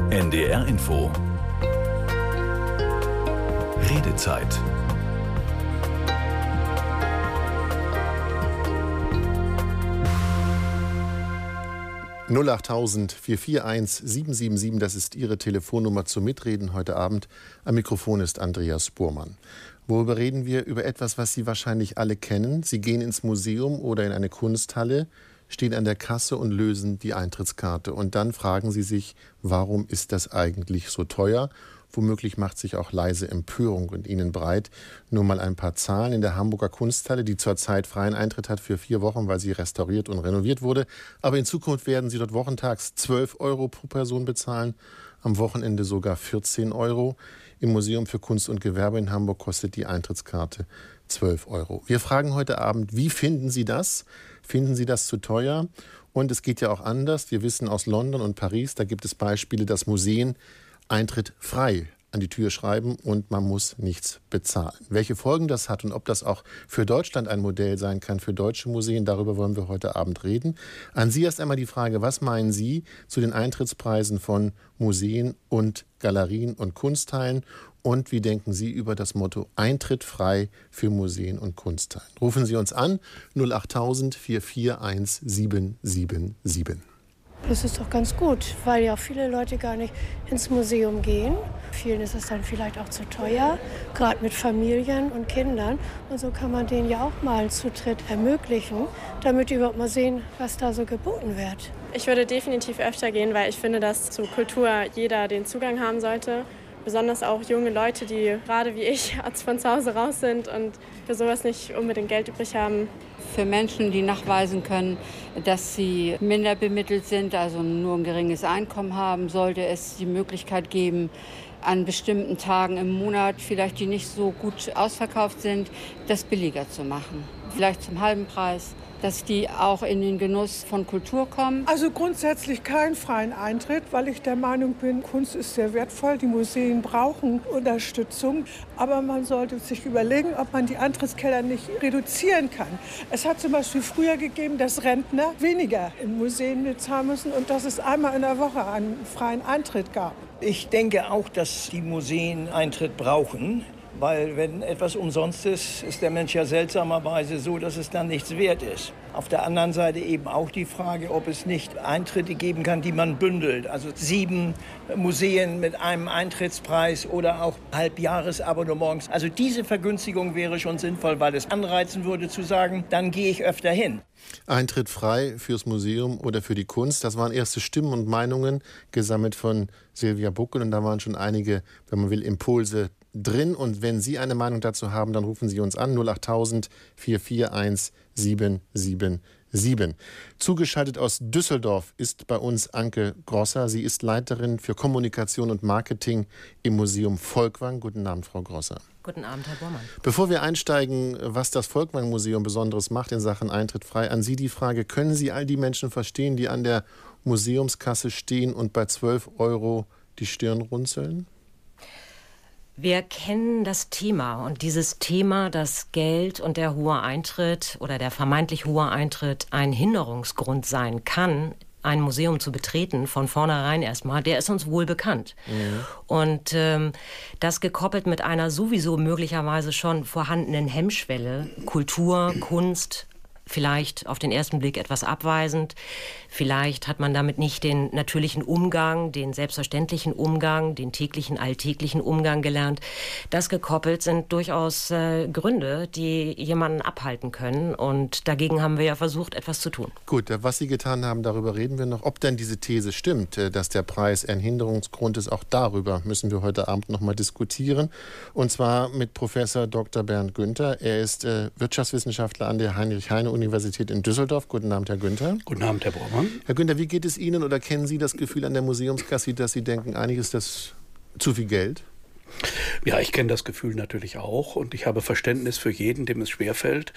NDR Info. Redezeit. #08000 441 777, das ist Ihre Telefonnummer zum Mitreden heute Abend. Am Mikrofon ist Andreas Burmann. Worüber reden wir? Über etwas, was Sie wahrscheinlich alle kennen. Sie gehen ins Museum oder in eine Kunsthalle, stehen an der Kasse und lösen die Eintrittskarte. Und dann fragen Sie sich, warum ist das eigentlich so teuer? Womöglich macht sich auch leise Empörung in Ihnen breit. Nur mal ein paar Zahlen. In der Hamburger Kunsthalle, die zurzeit freien Eintritt hat für 4 Wochen, weil sie restauriert und renoviert wurde. Aber in Zukunft werden Sie dort wochentags 12 Euro pro Person bezahlen, am Wochenende sogar 14 Euro. Im Museum für Kunst und Gewerbe in Hamburg kostet die Eintrittskarte 12 Euro. Wir fragen heute Abend, wie finden Sie das? Finden Sie das zu teuer? Und es geht ja auch anders. Wir wissen aus London und Paris, da gibt es Beispiele, dass Museen Eintritt frei an die Tür schreiben und man muss nichts bezahlen. Welche Folgen das hat und ob das auch für Deutschland ein Modell sein kann, für deutsche Museen, darüber wollen wir heute Abend reden. An Sie erst einmal die Frage, was meinen Sie zu den Eintrittspreisen von Museen und Galerien und Kunsthallen? Und wie denken Sie über das Motto Eintritt frei für Museen und Kunsthallen? Rufen Sie uns an, 08000 441 777. Das ist doch ganz gut, weil ja viele Leute gar nicht ins Museum gehen. Vielen ist es dann vielleicht auch zu teuer, gerade mit Familien und Kindern. Und so kann man denen ja auch mal einen Zutritt ermöglichen, damit die überhaupt mal sehen, was da so geboten wird. Ich würde definitiv öfter gehen, weil ich finde, dass zu Kultur jeder den Zugang haben sollte. Besonders auch junge Leute, die gerade wie ich von zu Hause raus sind und für sowas nicht unbedingt Geld übrig haben. Für Menschen, die nachweisen können, dass sie minder bemittelt sind, also nur ein geringes Einkommen haben, sollte es die Möglichkeit geben, an bestimmten Tagen im Monat, vielleicht die nicht so gut ausverkauft sind, das billiger zu machen. Vielleicht zum halben Preis, dass die auch in den Genuss von Kultur kommen. Also grundsätzlich keinen freien Eintritt, weil ich der Meinung bin, Kunst ist sehr wertvoll, die Museen brauchen Unterstützung. Aber man sollte sich überlegen, ob man die Eintrittsgelder nicht reduzieren kann. Es hat zum Beispiel früher gegeben, dass Rentner weniger in Museen bezahlen müssen und dass es einmal in der Woche einen freien Eintritt gab. Ich denke auch, dass die Museen Eintritt brauchen. Weil wenn etwas umsonst ist, ist der Mensch ja seltsamerweise so, dass es dann nichts wert ist. Auf der anderen Seite eben auch die Frage, ob es nicht Eintritte geben kann, die man bündelt. Also 7 Museen mit einem Eintrittspreis oder auch Halbjahresabonnements. Also diese Vergünstigung wäre schon sinnvoll, weil es anreizen würde zu sagen, dann gehe ich öfter hin. Eintritt frei fürs Museum oder für die Kunst, das waren erste Stimmen und Meinungen, gesammelt von Silvia Buckel. Und da waren schon einige, wenn man will, Impulse drin. Und wenn Sie eine Meinung dazu haben, dann rufen Sie uns an, 08000 441 777. Zugeschaltet aus Düsseldorf ist bei uns Anke Grosser. Sie ist Leiterin für Kommunikation und Marketing im Museum Folkwang. Guten Abend, Frau Grosser. Guten Abend, Herr Burmann. Bevor wir einsteigen, was das Folkwang-Museum Besonderes macht in Sachen Eintritt frei, an Sie die Frage, können Sie all die Menschen verstehen, die an der Museumskasse stehen und bei 12 Euro die Stirn runzeln? Wir kennen das Thema und dieses Thema, dass Geld und der hohe Eintritt oder der vermeintlich hohe Eintritt ein Hinderungsgrund sein kann, ein Museum zu betreten, von vornherein erstmal, der ist uns wohl bekannt. Mhm. Und das gekoppelt mit einer sowieso möglicherweise schon vorhandenen Hemmschwelle, Kultur, Kunst, vielleicht auf den ersten Blick etwas abweisend. Vielleicht hat man damit nicht den natürlichen Umgang, den selbstverständlichen Umgang, den täglichen, alltäglichen Umgang gelernt. Das gekoppelt sind durchaus Gründe, die jemanden abhalten können. Und dagegen haben wir ja versucht, etwas zu tun. Gut, was Sie getan haben, darüber reden wir noch. Ob denn diese These stimmt, dass der Preis ein Hinderungsgrund ist, auch darüber müssen wir heute Abend noch mal diskutieren. Und zwar mit Professor Dr. Bernd Günther. Er ist Wirtschaftswissenschaftler an der Heinrich-Heine-Universität in Düsseldorf. Guten Abend, Herr Günther. Guten Abend, Herr Burmann. Herr Günther, wie geht es Ihnen oder kennen Sie das Gefühl an der Museumskasse, dass Sie denken, eigentlich ist das zu viel Geld? Ja, ich kenne das Gefühl natürlich auch und ich habe Verständnis für jeden, dem es schwerfällt,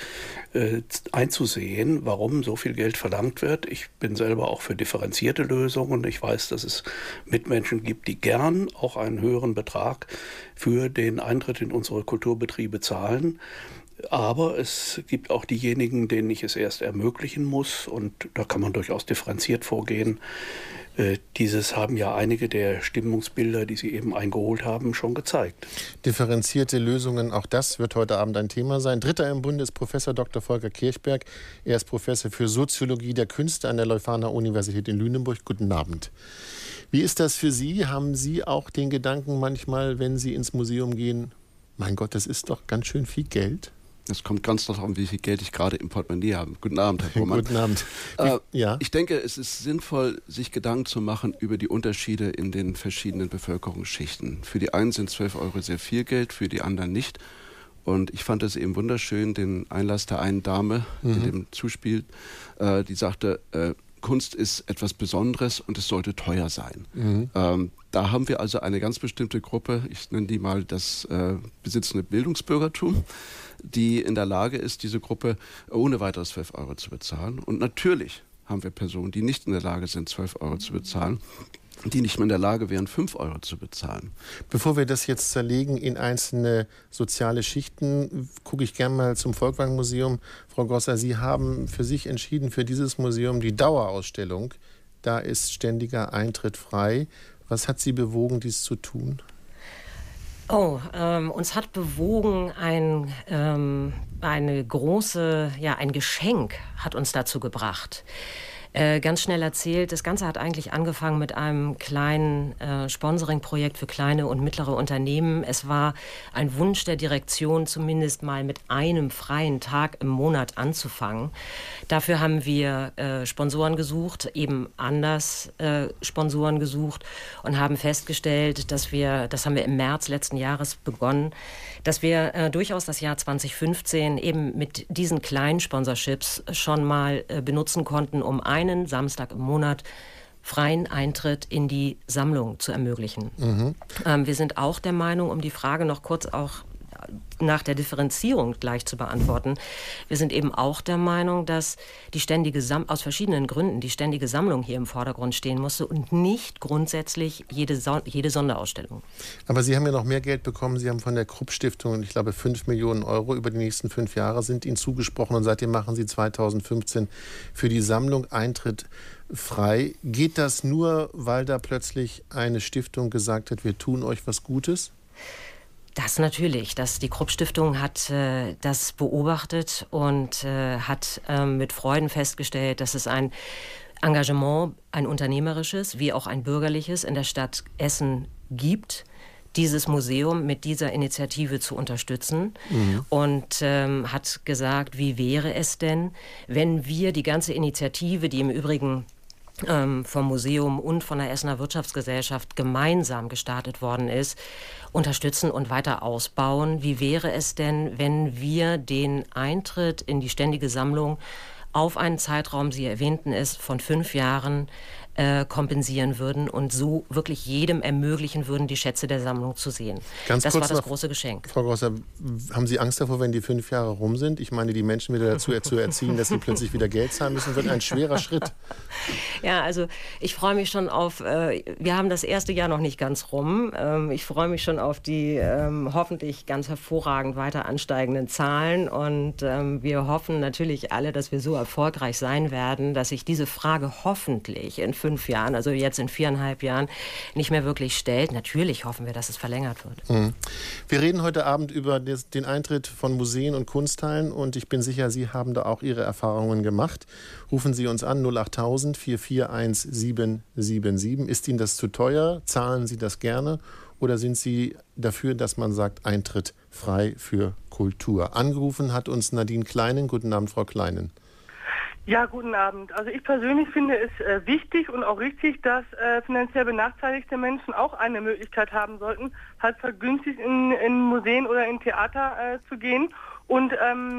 einzusehen, warum so viel Geld verlangt wird. Ich bin selber auch für differenzierte Lösungen. Ich weiß, dass es Mitmenschen gibt, die gern auch einen höheren Betrag für den Eintritt in unsere Kulturbetriebe zahlen. Aber es gibt auch diejenigen, denen ich es erst ermöglichen muss und da kann man durchaus differenziert vorgehen. Dieses haben ja einige der Stimmungsbilder, die Sie eben eingeholt haben, schon gezeigt. Differenzierte Lösungen, auch das wird heute Abend ein Thema sein. Dritter im Bunde ist Professor Dr. Volker Kirchberg. Er ist Professor für Soziologie der Künste an der Leuphana-Universität in Lüneburg. Guten Abend. Wie ist das für Sie? Haben Sie auch den Gedanken manchmal, wenn Sie ins Museum gehen, mein Gott, das ist doch ganz schön viel Geld? Es kommt ganz darauf an, wie viel Geld ich gerade im Portemonnaie habe. Guten Abend, Herr Burmann. Guten Abend. Ja. Ich denke, es ist sinnvoll, sich Gedanken zu machen über die Unterschiede in den verschiedenen Bevölkerungsschichten. Für die einen sind 12 Euro sehr viel Geld, für die anderen nicht. Und ich fand es eben wunderschön, den Einlass der einen Dame, die dem zuspielt, die sagte, Kunst ist etwas Besonderes und es sollte teuer sein. Da haben wir also eine ganz bestimmte Gruppe, ich nenne die mal das besitzende Bildungsbürgertum, die in der Lage ist, diese Gruppe ohne weiteres 12 Euro zu bezahlen. Und natürlich haben wir Personen, die nicht in der Lage sind, 12 Euro zu bezahlen, die nicht mehr in der Lage wären, 5 Euro zu bezahlen. Bevor wir das jetzt zerlegen in einzelne soziale Schichten, gucke ich gerne mal zum Volkwang-Museum. Frau Grosser, Sie haben für sich entschieden, für dieses Museum die Dauerausstellung. Da ist ständiger Eintritt frei. Was hat Sie bewogen, dies zu tun? Uns hat bewogen, ein Geschenk hat uns dazu gebracht. Ganz schnell erzählt, das Ganze hat eigentlich angefangen mit einem kleinen Sponsoring-Projekt für kleine und mittlere Unternehmen. Es war ein Wunsch der Direktion, zumindest mal mit einem freien Tag im Monat anzufangen. Dafür haben wir Sponsoren gesucht, eben anders Sponsoren gesucht und haben festgestellt, das haben wir im März letzten Jahres begonnen, dass wir durchaus das Jahr 2015 eben mit diesen kleinen Sponsorships schon mal benutzen konnten, um einen Samstag im Monat freien Eintritt in die Sammlung zu ermöglichen. Wir sind auch der Meinung, um die Frage noch kurz auch nach der Differenzierung gleich zu beantworten. Wir sind eben auch der Meinung, dass aus verschiedenen Gründen die ständige Sammlung hier im Vordergrund stehen musste und nicht grundsätzlich jede Sonderausstellung. Aber Sie haben ja noch mehr Geld bekommen. Sie haben von der Krupp-Stiftung, ich glaube, 5 Millionen Euro über die nächsten 5 Jahre sind Ihnen zugesprochen und seitdem machen Sie 2015 für die Sammlung Eintritt frei. Geht das nur, weil da plötzlich eine Stiftung gesagt hat, wir tun euch was Gutes? Das natürlich. Die Krupp-Stiftung hat das beobachtet und hat mit Freuden festgestellt, dass es ein Engagement, ein unternehmerisches wie auch ein bürgerliches in der Stadt Essen gibt, dieses Museum mit dieser Initiative zu unterstützen und hat gesagt, wie wäre es denn, wenn wir die ganze Initiative, die im Übrigen vom Museum und von der Essener Wirtschaftsgesellschaft gemeinsam gestartet worden ist, unterstützen und weiter ausbauen. Wie wäre es denn, wenn wir den Eintritt in die ständige Sammlung auf einen Zeitraum, Sie erwähnten es, von 5 Jahren kompensieren würden und so wirklich jedem ermöglichen würden, die Schätze der Sammlung zu sehen. Das war das große Geschenk. Frau Grosser, haben Sie Angst davor, wenn die 5 Jahre rum sind? Ich meine, die Menschen wieder dazu zu erziehen, dass sie plötzlich wieder Geld zahlen müssen, wird ein schwerer Schritt. Ja, also ich freue mich schon auf, wir haben das erste Jahr noch nicht ganz rum. Ich freue mich schon auf die hoffentlich ganz hervorragend weiter ansteigenden Zahlen und wir hoffen natürlich alle, dass wir so erfolgreich sein werden, dass sich diese Frage hoffentlich in 5 Jahren, also jetzt in 4,5 Jahren, nicht mehr wirklich stellt. Natürlich hoffen wir, dass es verlängert wird. Wir reden heute Abend über den Eintritt von Museen und Kunsthallen und ich bin sicher, Sie haben da auch Ihre Erfahrungen gemacht. Rufen Sie uns an 08000 441 777. Ist Ihnen das zu teuer? Zahlen Sie das gerne? Oder sind Sie dafür, dass man sagt, Eintritt frei für Kultur? Angerufen hat uns Nadine Kleinen. Guten Abend, Frau Kleinen. Ja, guten Abend. Also ich persönlich finde es wichtig und auch richtig, dass finanziell benachteiligte Menschen auch eine Möglichkeit haben sollten, halt vergünstigt in Museen oder in Theater zu gehen. Und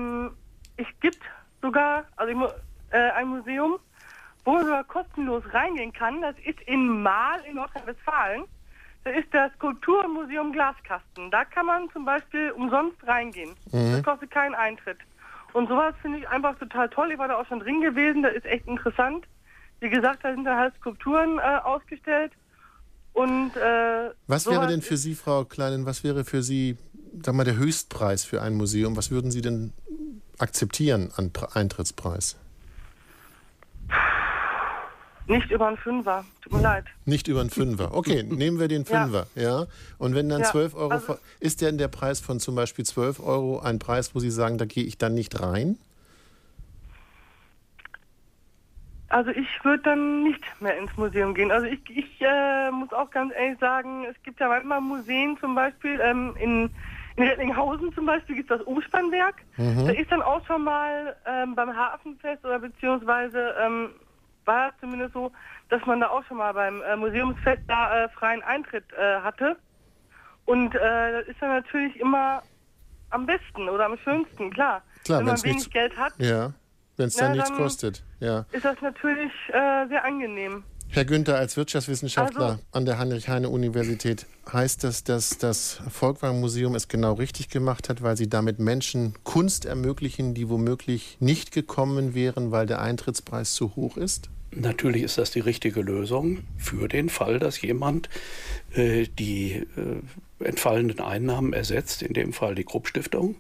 es gibt sogar ein Museum, wo man sogar kostenlos reingehen kann. Das ist in Mahl in Nordrhein-Westfalen. Das ist das Kulturmuseum Glaskasten. Da kann man zum Beispiel umsonst reingehen. Das kostet keinen Eintritt. Und sowas finde ich einfach total toll. Ich war da auch schon drin gewesen, das ist echt interessant. Wie gesagt, da sind da halt Skulpturen ausgestellt. Und was wäre denn für Sie, Frau Kleinen, was wäre für Sie, sag mal, der Höchstpreis für ein Museum? Was würden Sie denn akzeptieren an Eintrittspreis? Nicht über einen Fünfer, tut mir leid. Nicht über einen Fünfer. Okay, nehmen wir den Fünfer. Ja. Und wenn dann 12 Euro, also, ist denn der Preis von zum Beispiel 12 Euro ein Preis, wo Sie sagen, da gehe ich dann nicht rein? Also ich würde dann nicht mehr ins Museum gehen. Also ich muss auch ganz ehrlich sagen, es gibt ja manchmal Museen, zum Beispiel in Recklinghausen zum Beispiel gibt es das Umspannwerk. Da ist dann auch schon mal beim Hafenfest oder beziehungsweise war es zumindest so, dass man da auch schon mal beim Museumsfest da freien Eintritt hatte. Und das ist dann natürlich immer am besten oder am schönsten, klar. Wenn man wenig Geld hat. Ja, wenn es dann nichts kostet. Ja. Ist das natürlich sehr angenehm. Herr Günther, als Wirtschaftswissenschaftler an der Heinrich-Heine-Universität, heißt das, dass das Volkwang-Museum es genau richtig gemacht hat, weil sie damit Menschen Kunst ermöglichen, die womöglich nicht gekommen wären, weil der Eintrittspreis zu hoch ist? Natürlich ist das die richtige Lösung für den Fall, dass jemand die entfallenden Einnahmen ersetzt, in dem Fall die Krupp-Stiftung.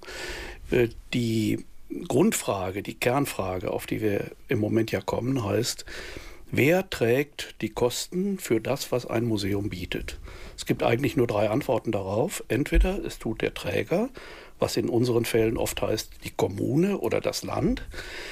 Die Grundfrage, die Kernfrage, auf die wir im Moment ja kommen, heißt: Wer trägt die Kosten für das, was ein Museum bietet? Es gibt eigentlich nur 3 Antworten darauf. Entweder es tut der Träger, was in unseren Fällen oft heißt die Kommune oder das Land,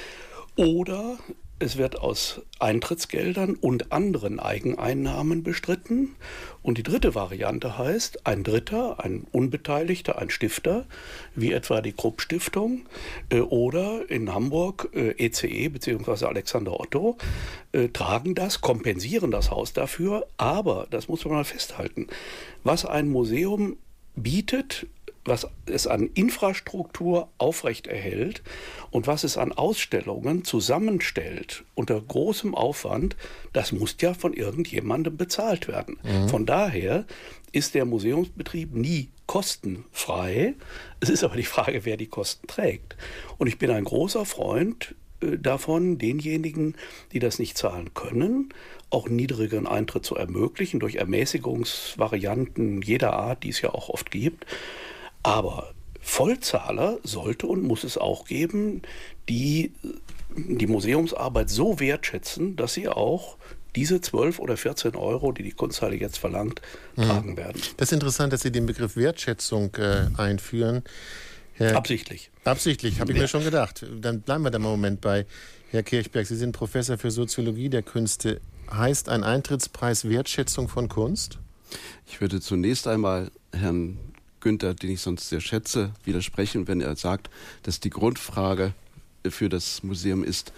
oder es wird aus Eintrittsgeldern und anderen Eigeneinnahmen bestritten. Und die dritte Variante heißt, ein Dritter, ein Unbeteiligter, ein Stifter, wie etwa die Krupp-Stiftung oder in Hamburg ECE bzw. Alexander Otto, tragen das, kompensieren das Haus dafür. Aber, das muss man mal festhalten, was ein Museum bietet, was es an Infrastruktur aufrechterhält und was es an Ausstellungen zusammenstellt unter großem Aufwand, das muss ja von irgendjemandem bezahlt werden. Von daher ist der Museumsbetrieb nie kostenfrei. Es ist aber die Frage, wer die Kosten trägt. Und ich bin ein großer Freund davon, denjenigen, die das nicht zahlen können, auch niedrigeren Eintritt zu ermöglichen, durch Ermäßigungsvarianten jeder Art, die es ja auch oft gibt. Aber Vollzahler sollte und muss es auch geben, die die Museumsarbeit so wertschätzen, dass sie auch diese 12 oder 14 Euro, die die Kunsthalle jetzt verlangt, tragen werden. Das ist interessant, dass Sie den Begriff Wertschätzung einführen. Absichtlich. Absichtlich, habe ich mir schon gedacht. Dann bleiben wir da mal einen Moment bei. Herr Kirchberg, Sie sind Professor für Soziologie der Künste. Heißt ein Eintrittspreis Wertschätzung von Kunst? Ich würde zunächst einmal Herrn Günther, den ich sonst sehr schätze, widersprechen, wenn er sagt, dass die Grundfrage für das Museum ist,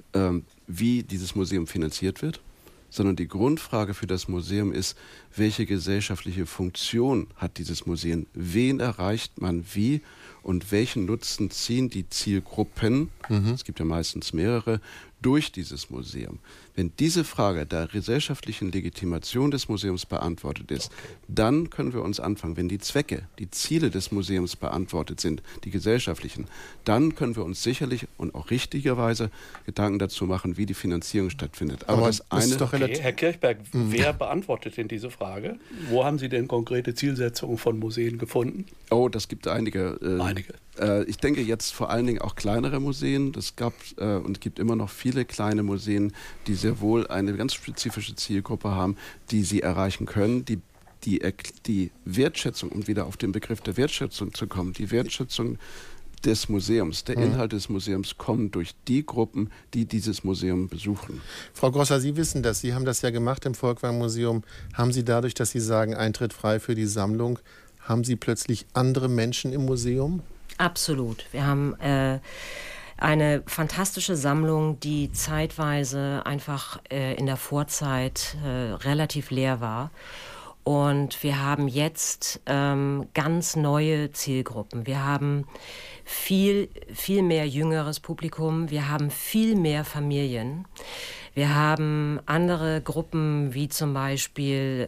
wie dieses Museum finanziert wird, sondern die Grundfrage für das Museum ist, welche gesellschaftliche Funktion hat dieses Museum, wen erreicht man wie und welchen Nutzen ziehen die Zielgruppen, es gibt ja meistens mehrere, durch dieses Museum. Wenn diese Frage der gesellschaftlichen Legitimation des Museums beantwortet ist, dann können wir uns anfangen. Wenn die Zwecke, die Ziele des Museums beantwortet sind, die gesellschaftlichen, dann können wir uns sicherlich und auch richtigerweise Gedanken dazu machen, wie die Finanzierung stattfindet. Aber das eine ist doch relativ. Herr Kirchberg, wer beantwortet denn diese Frage? Wo haben Sie denn konkrete Zielsetzungen von Museen gefunden? Oh, das gibt einige. Ich denke jetzt vor allen Dingen auch kleinere Museen. Es gab und gibt immer noch viele kleine Museen, die sehr wohl eine ganz spezifische Zielgruppe haben, die sie erreichen können, die Wertschätzung, um wieder auf den Begriff der Wertschätzung zu kommen, die Wertschätzung des Museums, der Inhalt des Museums kommen durch die Gruppen, die dieses Museum besuchen. Frau Grosser, Sie wissen das, Sie haben das ja gemacht im Volkwang-Museum. Haben Sie dadurch, dass Sie sagen, Eintritt frei für die Sammlung, haben Sie plötzlich andere Menschen im Museum? Absolut. Wir haben eine fantastische Sammlung, die zeitweise einfach in der Vorzeit relativ leer war. Und wir haben jetzt ganz neue Zielgruppen. Wir haben viel mehr jüngeres Publikum. Wir haben viel mehr Familien. Wir haben andere Gruppen, wie zum Beispiel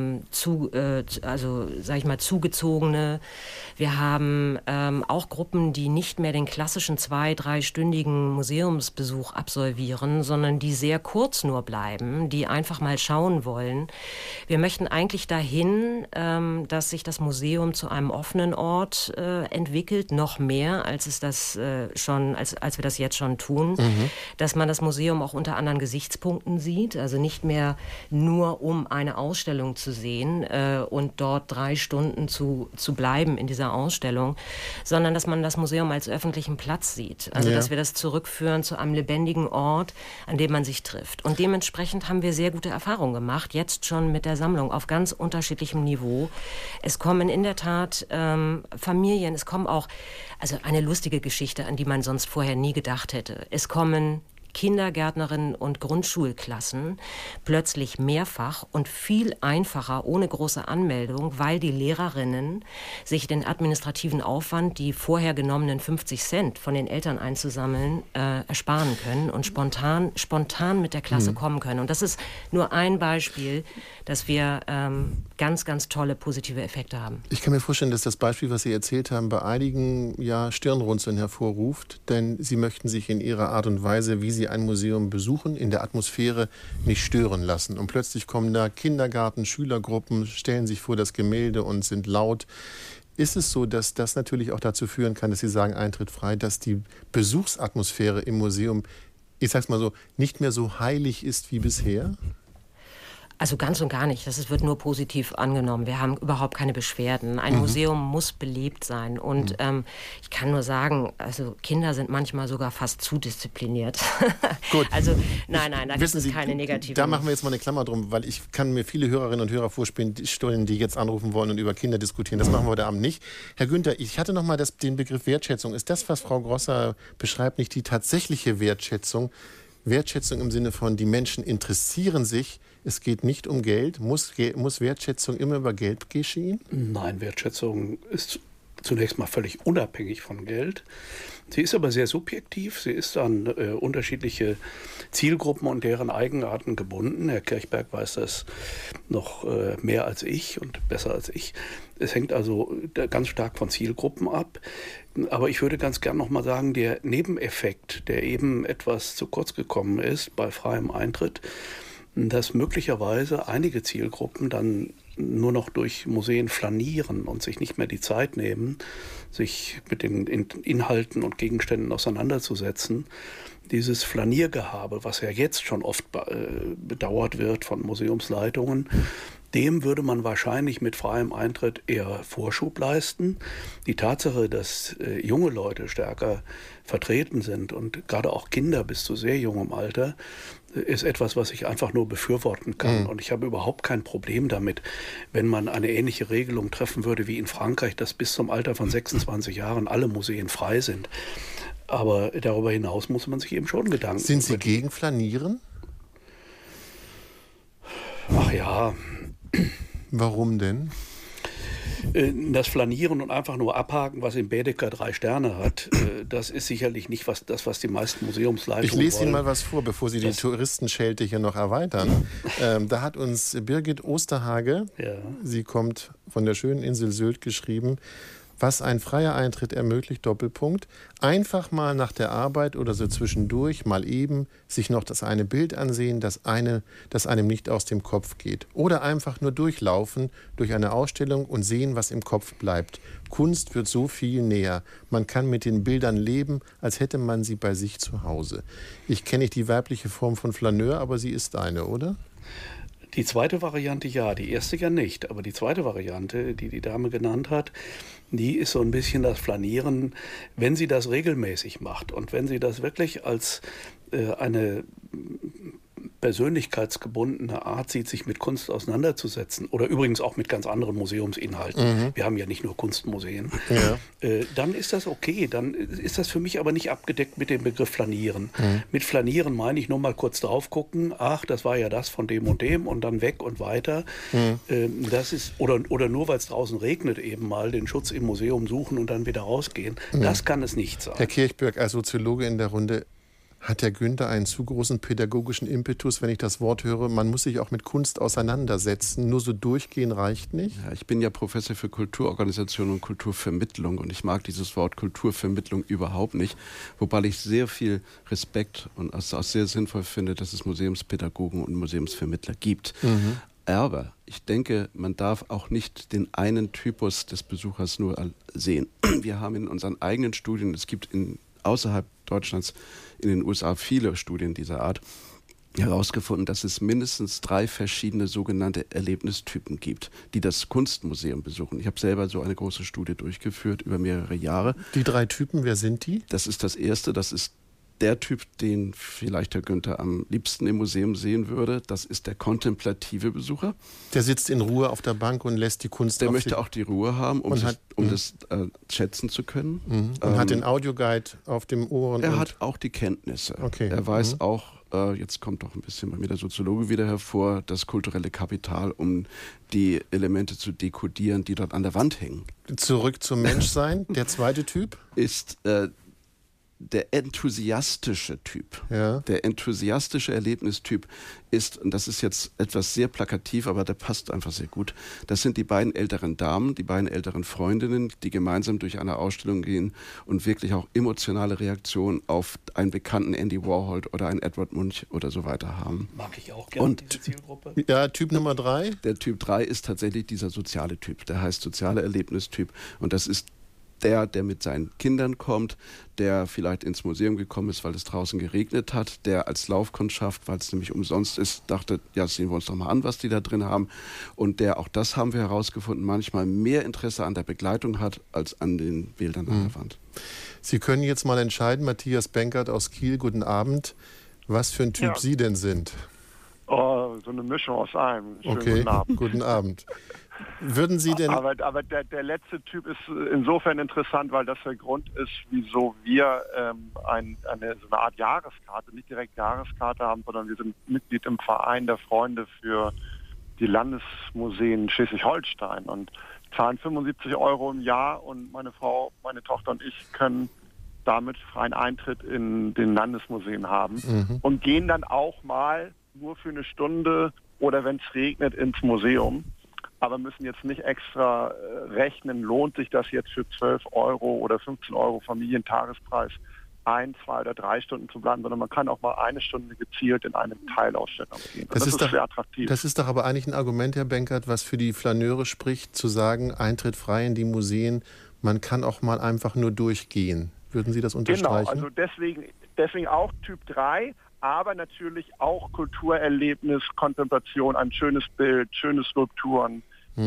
Zugezogene. Wir haben auch Gruppen, die nicht mehr den klassischen 2-3-stündigen Museumsbesuch absolvieren, sondern die sehr kurz nur bleiben, die einfach mal schauen wollen. Wir möchten eigentlich dahin, dass sich das Museum zu einem offenen Ort entwickelt, noch mehr, als es das als wir das jetzt schon tun, dass man das Museum auch unter anderen Gesichtspunkten Gesichtspunkten sieht, also nicht mehr nur um eine Ausstellung zu sehen und dort 3 Stunden zu bleiben in dieser Ausstellung, sondern dass man das Museum als öffentlichen Platz sieht. Also dass wir das zurückführen zu einem lebendigen Ort, an dem man sich trifft. Und dementsprechend haben wir sehr gute Erfahrungen gemacht, jetzt schon mit der Sammlung auf ganz unterschiedlichem Niveau. Es kommen in der Tat Familien, es kommen auch, also eine lustige Geschichte, an die man sonst vorher nie gedacht hätte. Es kommen Kindergärtnerinnen und Grundschulklassen plötzlich mehrfach und viel einfacher, ohne große Anmeldung, weil die Lehrerinnen sich den administrativen Aufwand, die vorher genommenen 50 Cent von den Eltern einzusammeln, ersparen können und spontan mit der Klasse kommen können. Und das ist nur ein Beispiel, dass wir ganz, ganz tolle positive Effekte haben. Ich kann mir vorstellen, dass das Beispiel, was Sie erzählt haben, bei einigen Stirnrunzeln hervorruft, denn sie möchten sich in ihrer Art und Weise, wie sie ein Museum besuchen, in der Atmosphäre nicht stören lassen. Und plötzlich kommen da Kindergarten, Schülergruppen, stellen sich vor das Gemälde und sind laut. Ist es so, dass das natürlich auch dazu führen kann, dass Sie sagen, Eintritt frei, dass die Besuchsatmosphäre im Museum, ich sag's mal so, nicht mehr so heilig ist wie bisher? Also ganz und gar nicht. Das wird nur positiv angenommen. Wir haben überhaupt keine Beschwerden. Ein Museum muss belebt sein. Und ich kann nur sagen, also Kinder sind manchmal sogar fast zu diszipliniert. Gut. Also nein, da gibt es keine negativen. Da machen wir jetzt mal eine Klammer drum, weil ich kann mir viele Hörerinnen und Hörer vorstellen, die jetzt anrufen wollen und über Kinder diskutieren. Das machen wir heute Abend nicht. Herr Günther, ich hatte noch mal den Begriff Wertschätzung. Ist das, was Frau Grosser beschreibt, nicht die tatsächliche Wertschätzung? Wertschätzung im Sinne von, die Menschen interessieren sich, es geht nicht um Geld. Muss Wertschätzung immer über Geld geschehen? Nein, Wertschätzung ist zunächst mal völlig unabhängig von Geld. Sie ist aber sehr subjektiv. Sie ist an unterschiedliche Zielgruppen und deren Eigenarten gebunden. Herr Kirchberg weiß das noch mehr als ich und besser als ich. Es hängt also ganz stark von Zielgruppen ab. Aber ich würde ganz gern noch mal sagen, der Nebeneffekt, der eben etwas zu kurz gekommen ist bei freiem Eintritt, dass möglicherweise einige Zielgruppen dann nur noch durch Museen flanieren und sich nicht mehr die Zeit nehmen, sich mit den Inhalten und Gegenständen auseinanderzusetzen. Dieses Flaniergehabe, was ja jetzt schon oft bedauert wird von Museumsleitungen, dem würde man wahrscheinlich mit freiem Eintritt eher Vorschub leisten. Die Tatsache, dass junge Leute stärker vertreten sind und gerade auch Kinder bis zu sehr jungem Alter, ist etwas, was ich einfach nur befürworten kann. Und ich habe überhaupt kein Problem damit, wenn man eine ähnliche Regelung treffen würde wie in Frankreich, dass bis zum Alter von 26 Jahren alle Museen frei sind. Aber darüber hinaus muss man sich eben schon Gedanken machen. Sind Sie gegen Flanieren? Ach ja. Warum denn? Das Flanieren und einfach nur abhaken, was im Baedeker 3 Sterne hat, das ist sicherlich nicht was die meisten Museumsleitungen wollen. Ich lese Ihnen mal was vor, bevor Sie die Touristenschelte hier noch erweitern. Da hat uns Birgit Osterhage, sie kommt von der schönen Insel Sylt, geschrieben: Was ein freier Eintritt ermöglicht, Doppelpunkt, einfach mal nach der Arbeit oder so zwischendurch mal eben sich noch das eine Bild ansehen, das einem nicht aus dem Kopf geht. Oder einfach nur durchlaufen durch eine Ausstellung und sehen, was im Kopf bleibt. Kunst wird so viel näher. Man kann mit den Bildern leben, als hätte man sie bei sich zu Hause. Ich kenne nicht die weibliche Form von Flaneur, aber sie ist eine, oder? Die zweite Variante ja, die erste ja nicht. Aber die zweite Variante, die die Dame genannt hat, die ist so ein bisschen das Flanieren, wenn sie das regelmäßig macht und wenn sie das wirklich als eine persönlichkeitsgebundene Art sieht, sich mit Kunst auseinanderzusetzen, oder übrigens auch mit ganz anderen Museumsinhalten. Wir haben ja nicht nur Kunstmuseen. Ja. Dann ist das okay. Dann ist das für mich aber nicht abgedeckt mit dem Begriff Flanieren. Mit Flanieren meine ich nur mal kurz drauf gucken, ach, das war ja das von dem und dann weg und weiter. Das ist, oder nur weil es draußen regnet, eben mal den Schutz im Museum suchen und dann wieder rausgehen. Das kann es nicht sein. Herr Kirchberg, als Soziologe in der Runde, hat Herr Günther einen zu großen pädagogischen Impetus, wenn ich das Wort höre, man muss sich auch mit Kunst auseinandersetzen, nur so durchgehen reicht nicht? Ja, ich bin ja Professor für Kulturorganisation und Kulturvermittlung und ich mag dieses Wort Kulturvermittlung überhaupt nicht, wobei ich sehr viel Respekt und auch sehr sinnvoll finde, dass es Museumspädagogen und Museumsvermittler gibt. Aber ich denke, man darf auch nicht den einen Typus des Besuchers nur sehen. Wir haben in unseren eigenen Studien, es gibt außerhalb Deutschlands in den USA viele Studien dieser Art, herausgefunden, dass es mindestens 3 verschiedene sogenannte Erlebnistypen gibt, die das Kunstmuseum besuchen. Ich habe selber so eine große Studie durchgeführt über mehrere Jahre. Die 3 Typen, wer sind die? Das ist das erste, das ist der Typ, den vielleicht Herr Günther am liebsten im Museum sehen würde. Das ist der kontemplative Besucher. Der sitzt in Ruhe auf der Bank und lässt die Kunst Der möchte auch die Ruhe haben, um das schätzen zu können. Und hat den Audioguide auf dem Ohr. Er hat auch die Kenntnisse. Okay. Er weiß auch, jetzt kommt doch ein bisschen bei mir der Soziologe wieder hervor, das kulturelle Kapital, um die Elemente zu dekodieren, die dort an der Wand hängen. Zurück zum Menschsein. Der zweite Typ ist der enthusiastische Typ. Ja. Der enthusiastische Erlebnistyp ist, und das ist jetzt etwas sehr plakativ, aber der passt einfach sehr gut, das sind die beiden älteren Damen, die beiden älteren Freundinnen, die gemeinsam durch eine Ausstellung gehen und wirklich auch emotionale Reaktionen auf einen bekannten Andy Warhol oder einen Edward Munch oder so weiter haben. Mag ich auch gerne, diese Zielgruppe. Ja, Typ Nummer 3? Der Typ 3 ist tatsächlich dieser soziale Typ, der heißt soziale Erlebnistyp, und das ist der mit seinen Kindern kommt, der vielleicht ins Museum gekommen ist, weil es draußen geregnet hat, der als Laufkundschaft, weil es nämlich umsonst ist, dachte, ja, sehen wir uns doch mal an, was die da drin haben. Und der, auch das haben wir herausgefunden, manchmal mehr Interesse an der Begleitung hat, als an den Bildern an der Wand. Sie können jetzt mal entscheiden, Matthias Benkert aus Kiel, guten Abend, was für ein Typ Sie denn sind. Oh, so eine Mischung aus allem. Schönen okay, guten Abend. Guten Abend. Würden Sie denn... Aber der letzte Typ ist insofern interessant, weil das der Grund ist, wieso wir so eine Art Jahreskarte, nicht direkt Jahreskarte haben, sondern wir sind Mitglied im Verein der Freunde für die Landesmuseen Schleswig-Holstein und zahlen 75 € im Jahr, und meine Frau, meine Tochter und ich können damit freien Eintritt in den Landesmuseen haben und gehen dann auch mal nur für eine Stunde oder wenn es regnet ins Museum. Aber müssen jetzt nicht extra rechnen, lohnt sich das jetzt für 12 € oder 15 € Familientagespreis 1, 2 oder 3 Stunden zu bleiben, sondern man kann auch mal eine Stunde gezielt in eine Teilausstellung gehen. Das ist sehr attraktiv. Das ist doch aber eigentlich ein Argument, Herr Benkert, was für die Flaneure spricht, zu sagen, Eintritt frei in die Museen, man kann auch mal einfach nur durchgehen. Würden Sie das unterstreichen? Genau, also deswegen auch Typ 3, aber natürlich auch Kulturerlebnis, Kontemplation, ein schönes Bild, schöne Skulpturen.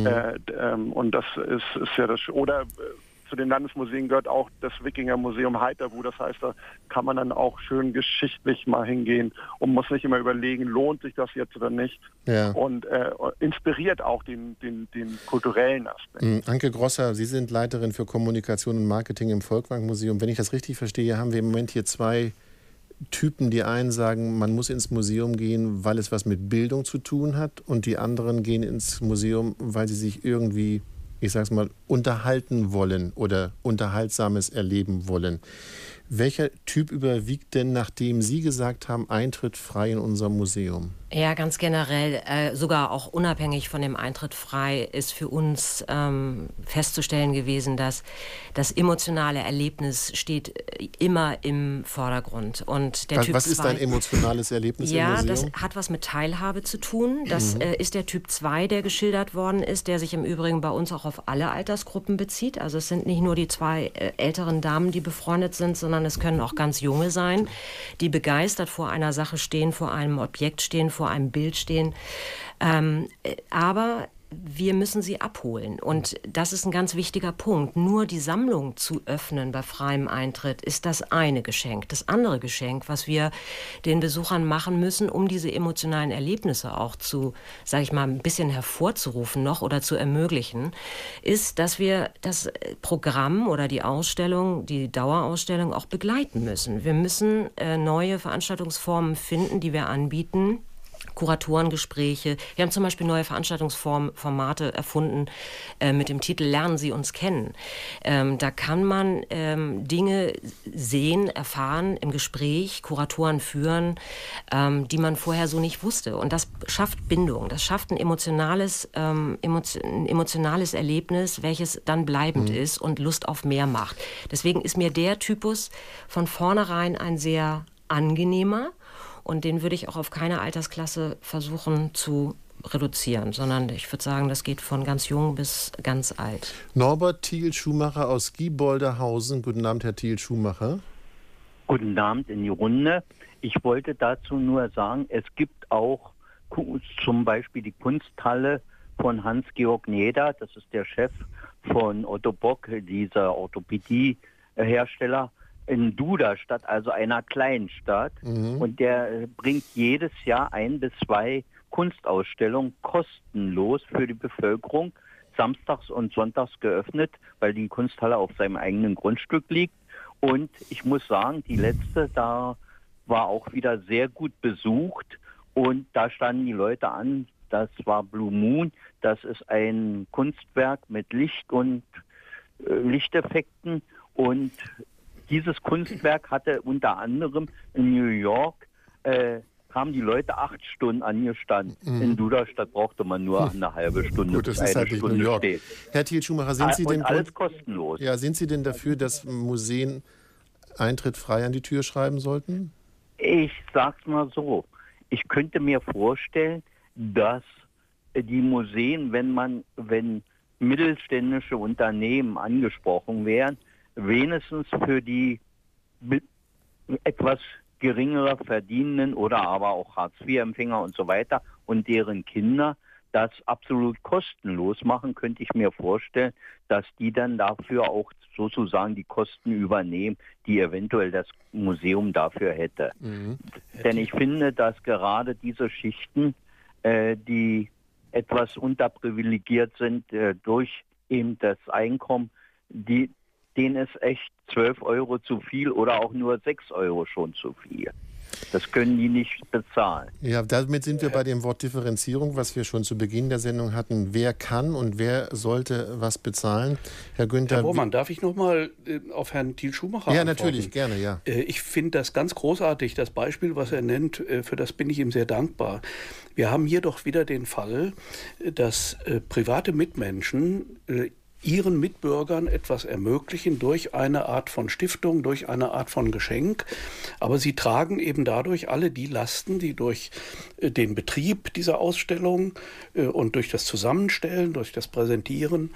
Und das ist ja das. Oder zu den Landesmuseen gehört auch das Wikingermuseum Heiterbu. Das heißt, da kann man dann auch schön geschichtlich mal hingehen und muss nicht immer überlegen, lohnt sich das jetzt oder nicht. Ja. Und inspiriert auch den kulturellen Aspekt. Anke Grosser, Sie sind Leiterin für Kommunikation und Marketing im Volkwang-Museum. Wenn ich das richtig verstehe, haben wir im Moment hier 2 Typen. Die einen sagen, man muss ins Museum gehen, weil es was mit Bildung zu tun hat, und die anderen gehen ins Museum, weil sie sich irgendwie, ich sag's mal, unterhalten wollen oder Unterhaltsames erleben wollen. Welcher Typ überwiegt denn, nachdem Sie gesagt haben, Eintritt frei in unser Museum? Ja, ganz generell, sogar auch unabhängig von dem Eintritt frei, ist für uns festzustellen gewesen, dass das emotionale Erlebnis steht immer im Vordergrund. Und der Was ist ein emotionales Erlebnis im Museum? Ja, das hat was mit Teilhabe zu tun. Das ist der Typ 2, der geschildert worden ist, der sich im Übrigen bei uns auch auf alle Altersgruppen bezieht. Also es sind nicht nur die 2 älteren Damen, die befreundet sind, sondern es können auch ganz junge sein, die begeistert vor einer Sache stehen, vor einem Objekt stehen, vor einem Bild stehen. Aber wir müssen sie abholen. Und das ist ein ganz wichtiger Punkt. Nur die Sammlung zu öffnen bei freiem Eintritt ist das eine Geschenk. Das andere Geschenk, was wir den Besuchern machen müssen, um diese emotionalen Erlebnisse auch zu, sage ich mal, ein bisschen hervorzurufen noch oder zu ermöglichen, ist, dass wir das Programm oder die Ausstellung, die Dauerausstellung auch begleiten müssen. Wir müssen neue Veranstaltungsformen finden, die wir anbieten. Kuratorengespräche. Wir haben zum Beispiel neue Veranstaltungsformate erfunden mit dem Titel Lernen Sie uns kennen. Da kann man Dinge sehen, erfahren im Gespräch, Kuratoren führen, die man vorher so nicht wusste. Und das schafft Bindung, das schafft ein emotionales Erlebnis, welches dann bleibend ist und Lust auf mehr macht. Deswegen ist mir der Typus von vornherein ein sehr angenehmer. Und den würde ich auch auf keine Altersklasse versuchen zu reduzieren, sondern ich würde sagen, das geht von ganz jung bis ganz alt. Norbert Thiel-Schumacher aus Gieboldehausen. Guten Abend, Herr Thiel-Schumacher. Guten Abend in die Runde. Ich wollte dazu nur sagen, es gibt auch zum Beispiel die Kunsthalle von Hans-Georg Neder, das ist der Chef von Otto Bock, dieser Orthopädiehersteller in Duderstadt, also einer kleinen Stadt. Und der bringt jedes Jahr 1 bis 2 Kunstausstellungen kostenlos für die Bevölkerung, samstags und sonntags geöffnet, weil die Kunsthalle auf seinem eigenen Grundstück liegt. Und ich muss sagen, die letzte, da war auch wieder sehr gut besucht. Und da standen die Leute an, das war Blue Moon, das ist ein Kunstwerk mit Licht und Lichteffekten. Und dieses Kunstwerk hatte unter anderem in New York, haben die Leute 8 Stunden angestanden. In Duderstadt brauchte man nur eine halbe Stunde. Gut, das ist halt nicht New York. Steht. Herr Thiel-Schumacher, sind Sie denn alles kostenlos? Ja, sind Sie denn dafür, dass Museen Eintritt frei an die Tür schreiben sollten? Ich sag's mal so. Ich könnte mir vorstellen, dass die Museen, wenn mittelständische Unternehmen angesprochen werden, wenigstens für die etwas geringere Verdienenden oder aber auch Hartz-IV-Empfänger und so weiter und deren Kinder das absolut kostenlos machen, könnte ich mir vorstellen, dass die dann dafür auch sozusagen die Kosten übernehmen, die eventuell das Museum dafür hätte. Denn ich finde, dass gerade diese Schichten, die etwas unterprivilegiert sind durch eben das Einkommen, denen ist echt 12 Euro zu viel oder auch nur 6 Euro schon zu viel. Das können die nicht bezahlen. Ja, damit sind wir bei dem Wort Differenzierung, was wir schon zu Beginn der Sendung hatten. Wer kann und wer sollte was bezahlen? Herr Günther. Herr Bormann, darf ich noch mal auf Herrn Thiel-Schumacher antworten? Ja, antworten? natürlich, gerne, ja. Ich finde das ganz großartig, das Beispiel, was er nennt, für das bin ich ihm sehr dankbar. Wir haben hier doch wieder den Fall, dass private Mitmenschen ihren Mitbürgern etwas ermöglichen durch eine Art von Stiftung, durch eine Art von Geschenk. Aber sie tragen eben dadurch alle die Lasten, die durch den Betrieb dieser Ausstellung und durch das Zusammenstellen, durch das Präsentieren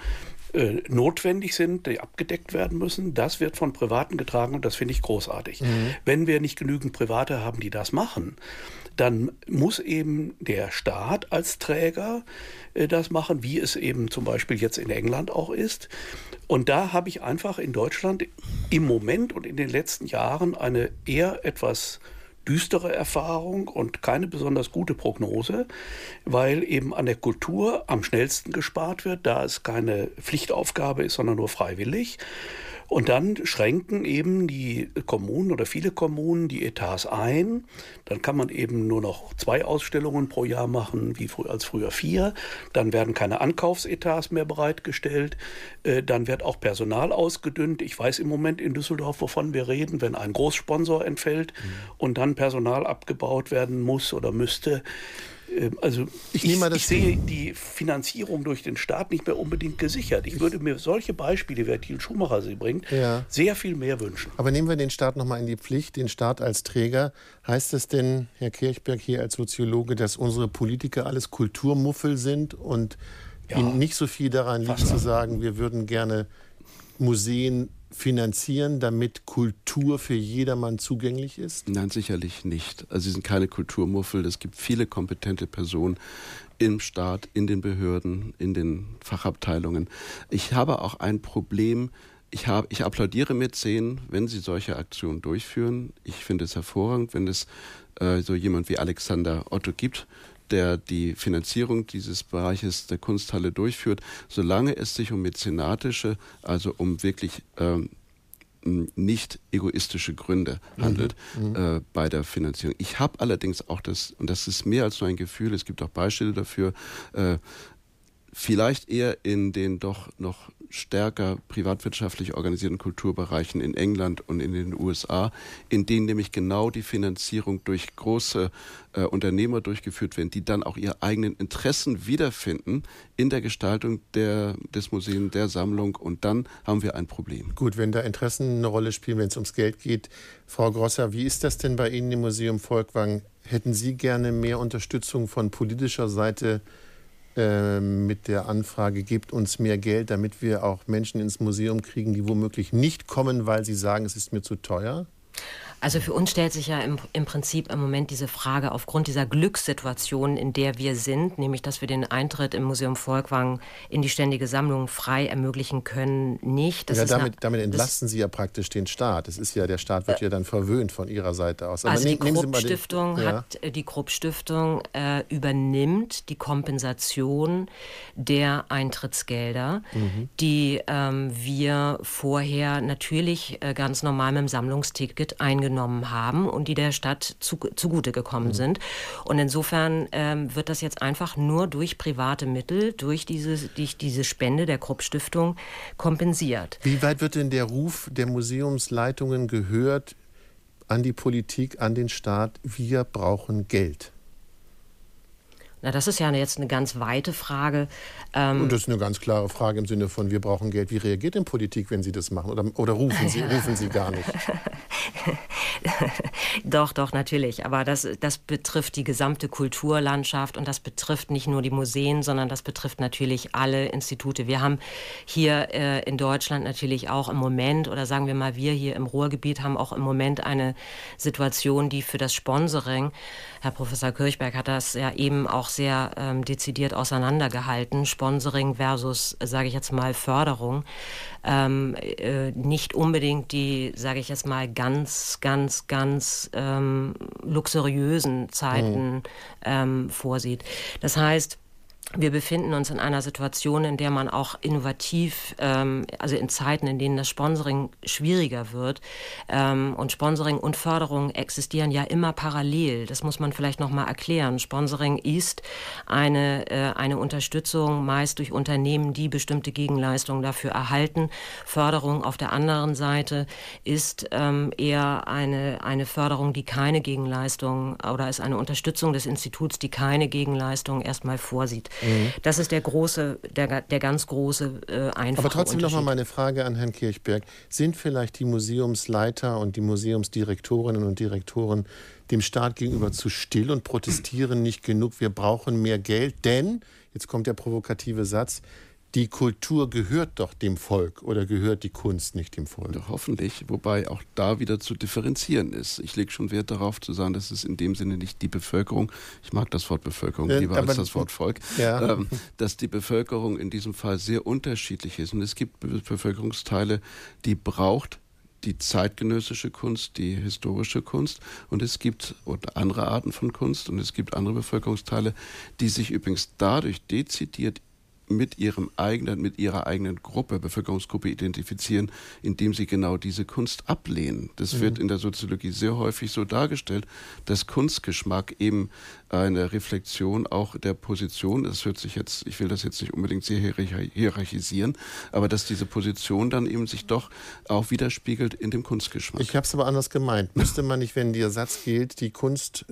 notwendig sind, die abgedeckt werden müssen. Das wird von Privaten getragen und das finde ich großartig. Wenn wir nicht genügend Private haben, die das machen, dann muss eben der Staat als Träger das machen, wie es eben zum Beispiel jetzt in England auch ist. Und da habe ich einfach in Deutschland im Moment und in den letzten Jahren eine eher etwas düstere Erfahrung und keine besonders gute Prognose, weil eben an der Kultur am schnellsten gespart wird, da es keine Pflichtaufgabe ist, sondern nur freiwillig. Und dann schränken eben die Kommunen oder viele Kommunen die Etats ein. Dann kann man eben nur noch 2 Ausstellungen pro Jahr machen, als früher 4. Dann werden keine Ankaufsetats mehr bereitgestellt. Dann wird auch Personal ausgedünnt. Ich weiß im Moment in Düsseldorf, wovon wir reden, wenn ein Großsponsor entfällt und dann Personal abgebaut werden muss oder müsste. Also ich sehe die Finanzierung durch den Staat nicht mehr unbedingt gesichert. Ich würde mir solche Beispiele, wie Thiel-Schumacher sie bringt, sehr viel mehr wünschen. Aber nehmen wir den Staat nochmal in die Pflicht, den Staat als Träger. Heißt es denn, Herr Kirchberg hier als Soziologe, dass unsere Politiker alles Kulturmuffel sind und ihnen nicht so viel daran liegt zu sagen, wir würden gerne Museen finanzieren, damit Kultur für jedermann zugänglich ist? Nein, sicherlich nicht. Also sie sind keine Kulturmuffel. Es gibt viele kompetente Personen im Staat, in den Behörden, in den Fachabteilungen. Ich habe auch ein Problem. Ich applaudiere Mäzen, wenn sie solche Aktionen durchführen. Ich finde es hervorragend, wenn es so jemand wie Alexander Otto gibt, der die Finanzierung dieses Bereiches der Kunsthalle durchführt, solange es sich um mäzenatische, also um wirklich nicht egoistische Gründe handelt bei der Finanzierung. Ich habe allerdings auch und das ist mehr als nur ein Gefühl, es gibt auch Beispiele dafür, vielleicht eher in den doch noch stärker privatwirtschaftlich organisierten Kulturbereichen in England und in den USA, in denen nämlich genau die Finanzierung durch große Unternehmer durchgeführt werden, die dann auch ihre eigenen Interessen wiederfinden in der Gestaltung des Museums, der Sammlung, und dann haben wir ein Problem. Gut, wenn da Interessen eine Rolle spielen, wenn es ums Geld geht. Frau Grosser, wie ist das denn bei Ihnen im Museum Volkwang? Hätten Sie gerne mehr Unterstützung von politischer Seite mit der Anfrage, gebt uns mehr Geld, damit wir auch Menschen ins Museum kriegen, die womöglich nicht kommen, weil sie sagen, es ist mir zu teuer? Also für uns stellt sich ja im Prinzip im Moment diese Frage aufgrund dieser Glückssituation, in der wir sind, nämlich dass wir den Eintritt im Museum Folkwang in die ständige Sammlung frei ermöglichen können, nicht. Das damit entlasten Sie ja praktisch den Staat. Es ist ja, der Staat wird ja dann verwöhnt von Ihrer Seite aus. Aber also die Krupp-Stiftung übernimmt die Kompensation der Eintrittsgelder, die wir vorher natürlich ganz normal mit dem Sammlungsticket eingenommen haben und die der Stadt zugute gekommen sind. Und insofern wird das jetzt einfach nur durch private Mittel, durch diese Spende der Krupp-Stiftung kompensiert. Wie weit wird denn der Ruf der Museumsleitungen gehört an die Politik, an den Staat? Wir brauchen Geld. Na, das ist ja jetzt eine ganz weite Frage. Und das ist eine ganz klare Frage im Sinne von, wir brauchen Geld. Wie reagiert denn Politik, wenn Sie das machen? Oder rufen Sie gar nicht? Doch, natürlich. Aber das betrifft die gesamte Kulturlandschaft und das betrifft nicht nur die Museen, sondern das betrifft natürlich alle Institute. Wir haben hier in Deutschland natürlich auch im Moment, oder sagen wir mal, wir hier im Ruhrgebiet haben auch im Moment eine Situation, die für das Sponsoring, Herr Professor Kirchberg hat das ja eben auch sehr dezidiert auseinandergehalten, Sponsoring versus, sage ich jetzt mal, Förderung, nicht unbedingt die, sage ich jetzt mal, ganz luxuriösen Zeiten vorsieht. Das heißt, wir befinden uns in einer Situation, in der man auch innovativ, also in Zeiten, in denen das Sponsoring schwieriger wird, und Sponsoring und Förderung existieren ja immer parallel. Das muss man vielleicht noch mal erklären. Sponsoring ist eine Unterstützung, meist durch Unternehmen, die bestimmte Gegenleistungen dafür erhalten. Förderung auf der anderen Seite ist eher eine Förderung, die keine Gegenleistung, oder ist eine Unterstützung des Instituts, die keine Gegenleistung erstmal vorsieht. Das ist der ganz große Einfache. Aber trotzdem noch mal meine Frage an Herrn Kirchberg. Sind vielleicht die Museumsleiter und die Museumsdirektorinnen und Direktoren dem Staat gegenüber zu still und protestieren nicht genug? Wir brauchen mehr Geld, denn, jetzt kommt der provokative Satz, die Kultur gehört doch dem Volk oder gehört die Kunst nicht dem Volk? Doch, hoffentlich, wobei auch da wieder zu differenzieren ist. Ich lege schon Wert darauf zu sagen, dass es in dem Sinne nicht die Bevölkerung, ich mag das Wort Bevölkerung lieber als das Wort Volk, dass die Bevölkerung in diesem Fall sehr unterschiedlich ist. Und es gibt Bevölkerungsteile, die braucht die zeitgenössische Kunst, die historische Kunst, und es gibt andere Arten von Kunst und es gibt andere Bevölkerungsteile, die sich übrigens dadurch dezidiert mit ihrer eigenen Gruppe, Bevölkerungsgruppe identifizieren, indem sie genau diese Kunst ablehnen. Das wird in der Soziologie sehr häufig so dargestellt, dass Kunstgeschmack eben eine Reflexion auch der Position, ich will das jetzt nicht unbedingt sehr hierarchisieren, aber dass diese Position dann eben sich doch auch widerspiegelt in dem Kunstgeschmack. Ich habe es aber anders gemeint. Müsste man nicht, wenn der Satz gilt, die Kunst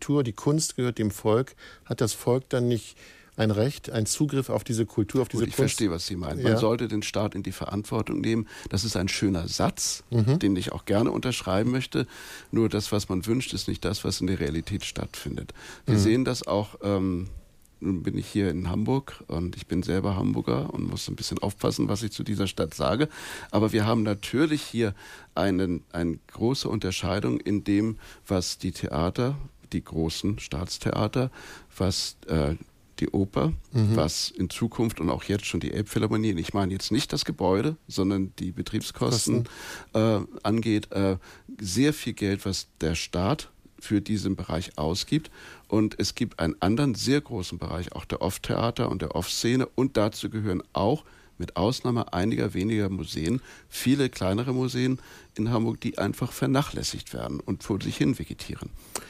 gehört dem Volk, hat das Volk dann nicht ein Recht, ein Zugriff auf diese Kultur, auf diese Kunst? Ich verstehe, was Sie meinen. Man sollte den Staat in die Verantwortung nehmen. Das ist ein schöner Satz, den ich auch gerne unterschreiben möchte. Nur das, was man wünscht, ist nicht das, was in der Realität stattfindet. Wir sehen das auch, nun bin ich hier in Hamburg und ich bin selber Hamburger und muss ein bisschen aufpassen, was ich zu dieser Stadt sage. Aber wir haben natürlich hier eine große Unterscheidung in dem, was die Theater, die großen Staatstheater, was die Oper, was in Zukunft und auch jetzt schon die Elbphilharmonie, ich meine jetzt nicht das Gebäude, sondern die Betriebskosten angeht, sehr viel Geld, was der Staat für diesen Bereich ausgibt. Und es gibt einen anderen sehr großen Bereich, auch der Off-Theater und der Off-Szene, und dazu gehören auch, mit Ausnahme einiger weniger Museen, viele kleinere Museen in Hamburg, die einfach vernachlässigt werden und vor sich hin vegetieren.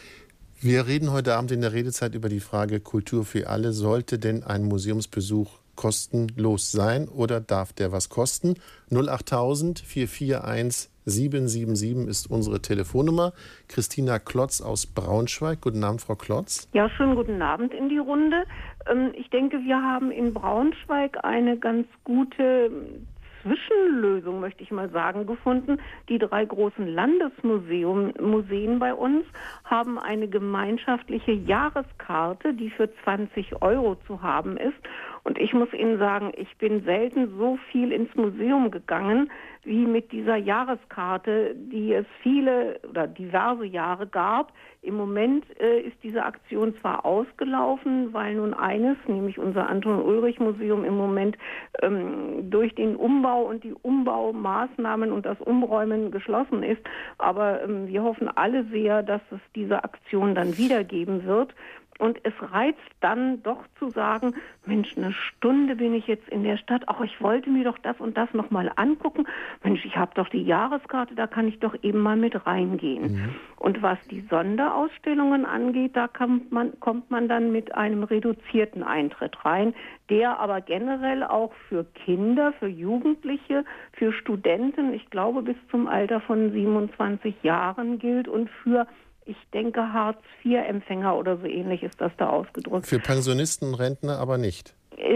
Wir reden heute Abend in der Redezeit über die Frage Kultur für alle. Sollte denn ein Museumsbesuch kostenlos sein oder darf der was kosten? 08000 441 777 ist unsere Telefonnummer. Christina Klotz aus Braunschweig. Guten Abend, Frau Klotz. Ja, schönen guten Abend in die Runde. Ich denke, wir haben in Braunschweig eine ganz gute Zwischenlösung, möchte ich mal sagen, gefunden. Die 3 großen Landesmuseen bei uns haben eine gemeinschaftliche Jahreskarte, die für 20 € zu haben ist. Und ich muss Ihnen sagen, ich bin selten so viel ins Museum gegangen, wie mit dieser Jahreskarte, die es viele oder diverse Jahre gab. Im Moment ist diese Aktion zwar ausgelaufen, weil nun eines, nämlich unser Anton-Ulrich-Museum im Moment durch den Umbau und die Umbaumaßnahmen und das Umräumen geschlossen ist, aber wir hoffen alle sehr, dass es diese Aktion dann wieder geben wird. Und es reizt dann doch zu sagen, Mensch, eine Stunde bin ich jetzt in der Stadt, ach, ich wollte mir doch das und das nochmal angucken. Mensch, ich habe doch die Jahreskarte, da kann ich doch eben mal mit reingehen. Mhm. Und was die Sonderausstellungen angeht, da kommt man dann mit einem reduzierten Eintritt rein, der aber generell auch für Kinder, für Jugendliche, für Studenten, ich glaube bis zum Alter von 27 Jahren gilt und für, ich denke, Hartz-IV-Empfänger oder so ähnlich ist das da ausgedrückt. Für Pensionisten und Rentner aber nicht?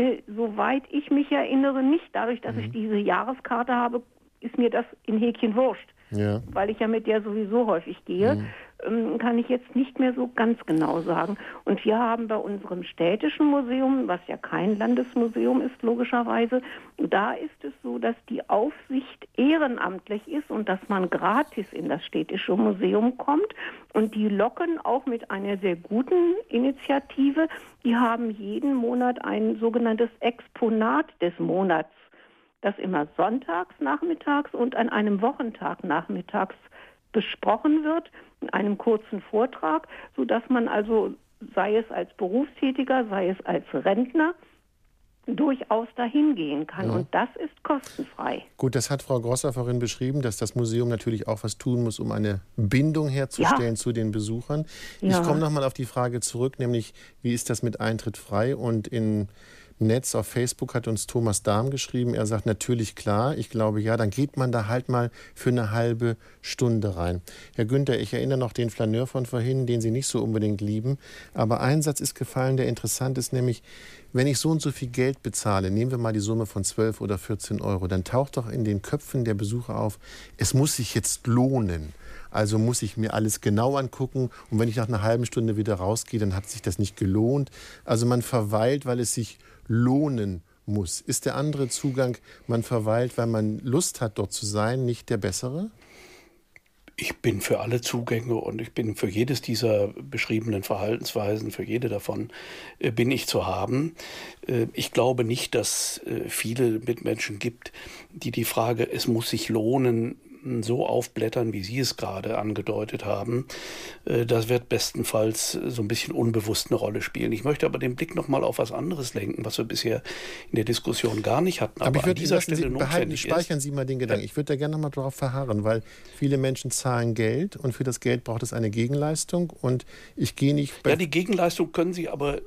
Soweit ich mich erinnere, nicht. Dadurch, dass ich diese Jahreskarte habe, ist mir das in Häkchen wurscht. Ja. Weil ich ja mit der sowieso häufig gehe, kann ich jetzt nicht mehr so ganz genau sagen. Und wir haben bei unserem städtischen Museum, was ja kein Landesmuseum ist, logischerweise, da ist es so, dass die Aufsicht ehrenamtlich ist und dass man gratis in das städtische Museum kommt. Und die locken auch mit einer sehr guten Initiative. Die haben jeden Monat ein sogenanntes Exponat des Monats, das immer sonntags nachmittags und an einem Wochentag nachmittags besprochen wird, in einem kurzen Vortrag, sodass man also, sei es als Berufstätiger, sei es als Rentner, durchaus dahin gehen kann. Ja. Und das ist kostenfrei. Gut, das hat Frau Grosser vorhin beschrieben, dass das Museum natürlich auch was tun muss, um eine Bindung herzustellen zu den Besuchern. Ja. Ich komme nochmal auf die Frage zurück, nämlich wie ist das mit Eintritt frei? Und im Netz auf Facebook hat uns Thomas Dahm geschrieben, er sagt natürlich klar, ich glaube ja, dann geht man da halt mal für eine halbe Stunde rein. Herr Günther, ich erinnere noch den Flaneur von vorhin, den Sie nicht so unbedingt lieben, aber ein Satz ist gefallen, der interessant ist, nämlich wenn ich so und so viel Geld bezahle, nehmen wir mal die Summe von 12 oder 14 Euro, dann taucht doch in den Köpfen der Besucher auf, es muss sich jetzt lohnen. Also muss ich mir alles genau angucken und wenn ich nach einer halben Stunde wieder rausgehe, dann hat sich das nicht gelohnt. Also man verweilt, weil es sich lohnen muss. Ist der andere Zugang, man verweilt, weil man Lust hat, dort zu sein, nicht der bessere? Ich bin für alle Zugänge und ich bin für jedes dieser beschriebenen Verhaltensweisen, für jede davon bin ich zu haben. Ich glaube nicht, dass viele Mitmenschen gibt, die die Frage, es muss sich lohnen, so aufblättern, wie Sie es gerade angedeutet haben. Das wird bestenfalls so ein bisschen unbewusst eine Rolle spielen. Ich möchte aber den Blick noch mal auf was anderes lenken, was wir bisher in der Diskussion gar nicht hatten. Aber ich würde an dieser Stelle speichern Sie mal den Gedanken. Ich würde da gerne noch mal darauf verharren, weil viele Menschen zahlen Geld und für das Geld braucht es eine Gegenleistung und ich gehe nicht... Ja, die Gegenleistung können Sie aber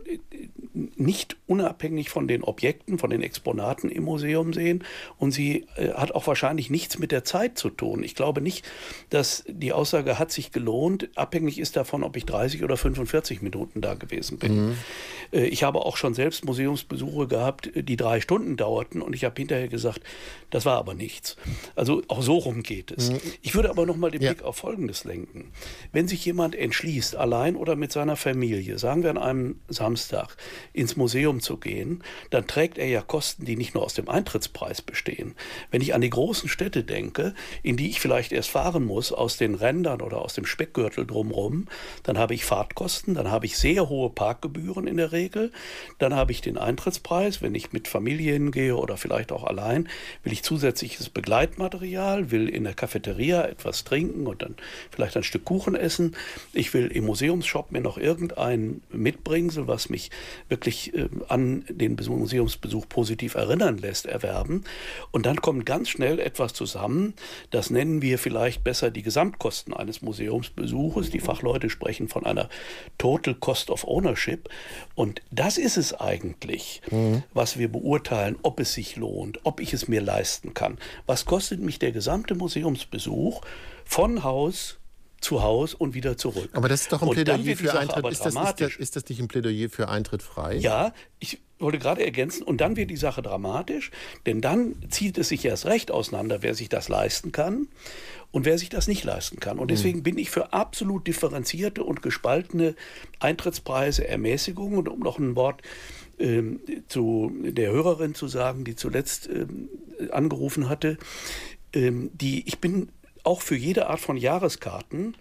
nicht unabhängig von den Objekten, von den Exponaten im Museum sehen und sie hat auch wahrscheinlich nichts mit der Zeit zu tun. Ich glaube nicht, dass die Aussage hat sich gelohnt, abhängig ist davon, ob ich 30 oder 45 Minuten da gewesen bin. Mhm. Ich habe auch schon selbst Museumsbesuche gehabt, die 3 Stunden dauerten und ich habe hinterher gesagt, das war aber nichts. Also auch so rum geht es. Mhm. Ich würde aber noch mal den Blick auf Folgendes lenken. Wenn sich jemand entschließt, allein oder mit seiner Familie, sagen wir an einem Samstag, ins Museum zu gehen, dann trägt er ja Kosten, die nicht nur aus dem Eintrittspreis bestehen. Wenn ich an die großen Städte denke, in die ich vielleicht erst fahren muss, aus den Rändern oder aus dem Speckgürtel drumherum, dann habe ich Fahrtkosten, dann habe ich sehr hohe Parkgebühren in der Regel, dann habe ich den Eintrittspreis, wenn ich mit Familie hingehe oder vielleicht auch allein, will ich zusätzliches Begleitmaterial, will in der Cafeteria etwas trinken und dann vielleicht ein Stück Kuchen essen, ich will im Museumsshop mir noch irgendein Mitbringsel, was mich wirklich an den Museumsbesuch positiv erinnern lässt, erwerben. Und dann kommt ganz schnell etwas zusammen, das nennen wir vielleicht besser die Gesamtkosten eines Museumsbesuches. Die Fachleute sprechen von einer Total Cost of Ownership. Und das ist es eigentlich, was wir beurteilen, ob es sich lohnt, ob ich es mir leisten kann. Was kostet mich der gesamte Museumsbesuch von Haus zu Haus und wieder zurück? Aber das ist doch ein Plädoyer für Eintritt. Ist das nicht ein Plädoyer für Eintritt frei? Ja, ich wollte gerade ergänzen, und dann wird die Sache dramatisch, denn dann zieht es sich erst recht auseinander, wer sich das leisten kann und wer sich das nicht leisten kann. Und deswegen bin ich für absolut differenzierte und gespaltene Eintrittspreise, Ermäßigungen. Und um noch ein Wort zu der Hörerin zu sagen, die zuletzt angerufen hatte. Ich bin auch für jede Art von Jahreskarten.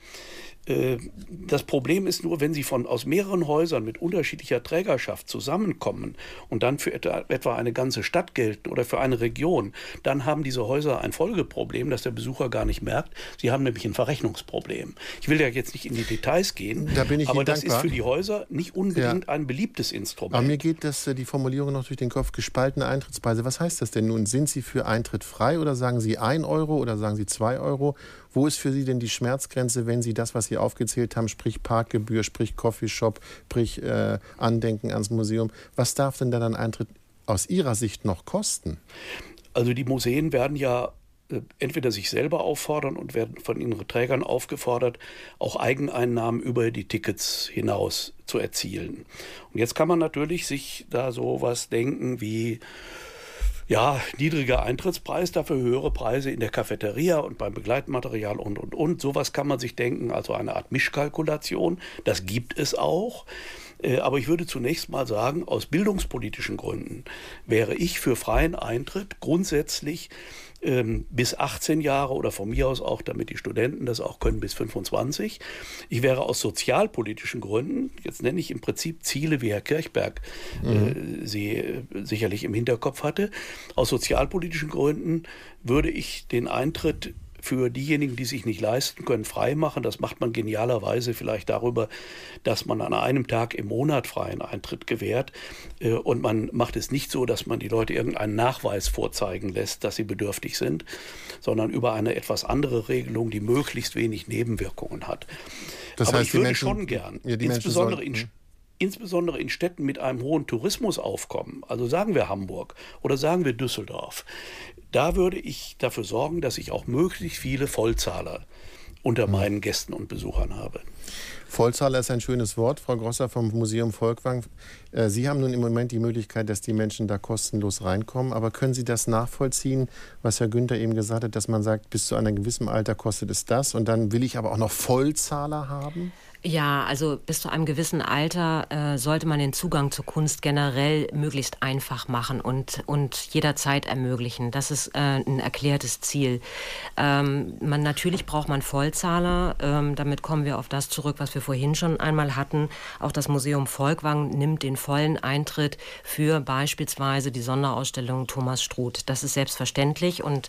Das Problem ist nur, wenn sie aus mehreren Häusern mit unterschiedlicher Trägerschaft zusammenkommen und dann für etwa eine ganze Stadt gelten oder für eine Region, dann haben diese Häuser ein Folgeproblem, das der Besucher gar nicht merkt. Sie haben nämlich ein Verrechnungsproblem. Ich will ja jetzt nicht in die Details gehen, aber das ist für die Häuser nicht unbedingt ein beliebtes Instrument. Aber mir geht die Formulierung noch durch den Kopf, gespaltene Eintrittspreise. Was heißt das denn nun? Sind Sie für Eintritt frei oder sagen Sie 1 Euro oder sagen Sie 2 Euro? Wo ist für Sie denn die Schmerzgrenze, wenn Sie das, was Sie aufgezählt haben, sprich Parkgebühr, sprich Coffeeshop, sprich Andenken ans Museum, was darf denn dann ein Eintritt aus Ihrer Sicht noch kosten? Also die Museen werden ja entweder sich selber auffordern und werden von ihren Trägern aufgefordert, auch Eigeneinnahmen über die Tickets hinaus zu erzielen. Und jetzt kann man natürlich sich da sowas denken wie niedriger Eintrittspreis, dafür höhere Preise in der Cafeteria und beim Begleitmaterial und. Sowas kann man sich denken, also eine Art Mischkalkulation. Das gibt es auch. Aber ich würde zunächst mal sagen, aus bildungspolitischen Gründen wäre ich für freien Eintritt grundsätzlich bis 18 Jahre oder von mir aus auch, damit die Studenten das auch können, bis 25. Ich wäre aus sozialpolitischen Gründen, jetzt nenne ich im Prinzip Ziele, wie Herr Kirchberg sie sicherlich im Hinterkopf hatte, aus sozialpolitischen Gründen würde ich den Eintritt für diejenigen, die sich nicht leisten können, frei machen. Das macht man genialerweise vielleicht darüber, dass man an einem Tag im Monat freien Eintritt gewährt. Und man macht es nicht so, dass man die Leute irgendeinen Nachweis vorzeigen lässt, dass sie bedürftig sind, sondern über eine etwas andere Regelung, die möglichst wenig Nebenwirkungen hat. Das heißt, ich würde schon gern, insbesondere in Städten mit einem hohen Tourismusaufkommen, also sagen wir Hamburg oder sagen wir Düsseldorf, da würde ich dafür sorgen, dass ich auch möglichst viele Vollzahler unter meinen Gästen und Besuchern habe. Vollzahler ist ein schönes Wort, Frau Grosser vom Museum Volkwang. Sie haben nun im Moment die Möglichkeit, dass die Menschen da kostenlos reinkommen. Aber können Sie das nachvollziehen, was Herr Günther eben gesagt hat, dass man sagt, bis zu einem gewissen Alter kostet es das und dann will ich aber auch noch Vollzahler haben? Ja, also bis zu einem gewissen Alter sollte man den Zugang zur Kunst generell möglichst einfach machen und jederzeit ermöglichen. Das ist ein erklärtes Ziel. Natürlich braucht man Vollzahler. Damit kommen wir auf das zurück, was wir vorhin schon einmal hatten. Auch das Museum Volkwang nimmt den vollen Eintritt für beispielsweise die Sonderausstellung Thomas Struth. Das ist selbstverständlich und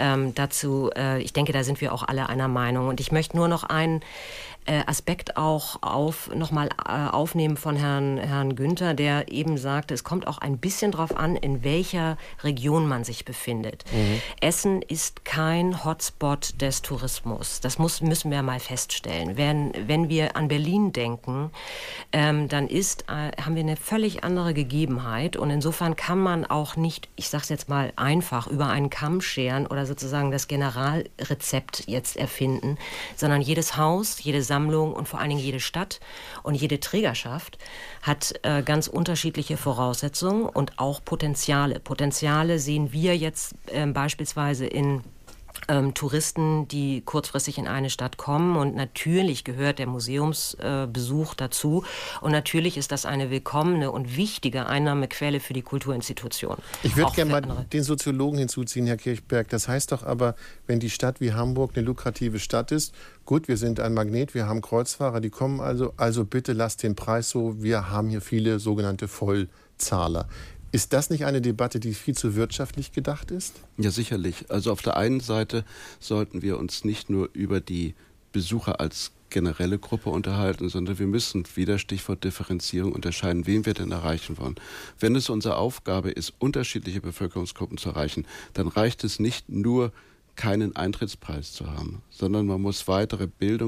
dazu, ich denke, da sind wir auch alle einer Meinung. Und ich möchte nur noch einen Aspekt auch nochmal aufnehmen von Herrn Günther, der eben sagte, es kommt auch ein bisschen drauf an, in welcher Region man sich befindet. Essen ist kein Hotspot des Tourismus. Das müssen wir mal feststellen. Wenn wir an Berlin denken, dann haben wir eine völlig andere Gegebenheit und insofern kann man auch nicht, ich sage es jetzt mal einfach, über einen Kamm scheren oder sozusagen das Generalrezept jetzt erfinden, sondern jedes Haus, jede Sammlung und vor allen Dingen jede Stadt und jede Trägerschaft hat ganz unterschiedliche Voraussetzungen und auch Potenziale. Potenziale sehen wir jetzt beispielsweise in Touristen, die kurzfristig in eine Stadt kommen und natürlich gehört der Museumsbesuch dazu und natürlich ist das eine willkommene und wichtige Einnahmequelle für die Kulturinstitution. Ich würde gerne mal den Soziologen hinzuziehen, Herr Kirchberg. Das heißt doch aber, wenn die Stadt wie Hamburg eine lukrative Stadt ist, gut, wir sind ein Magnet, wir haben Kreuzfahrer, die kommen also bitte lasst den Preis so, wir haben hier viele sogenannte Vollzahler. Ist das nicht eine Debatte, die viel zu wirtschaftlich gedacht ist? Ja, sicherlich. Also auf der einen Seite sollten wir uns nicht nur über die Besucher als generelle Gruppe unterhalten, sondern wir müssen wieder Stichwort Differenzierung unterscheiden, wen wir denn erreichen wollen. Wenn es unsere Aufgabe ist, unterschiedliche Bevölkerungsgruppen zu erreichen, dann reicht es nicht nur, keinen Eintrittspreis zu haben, sondern man muss weitere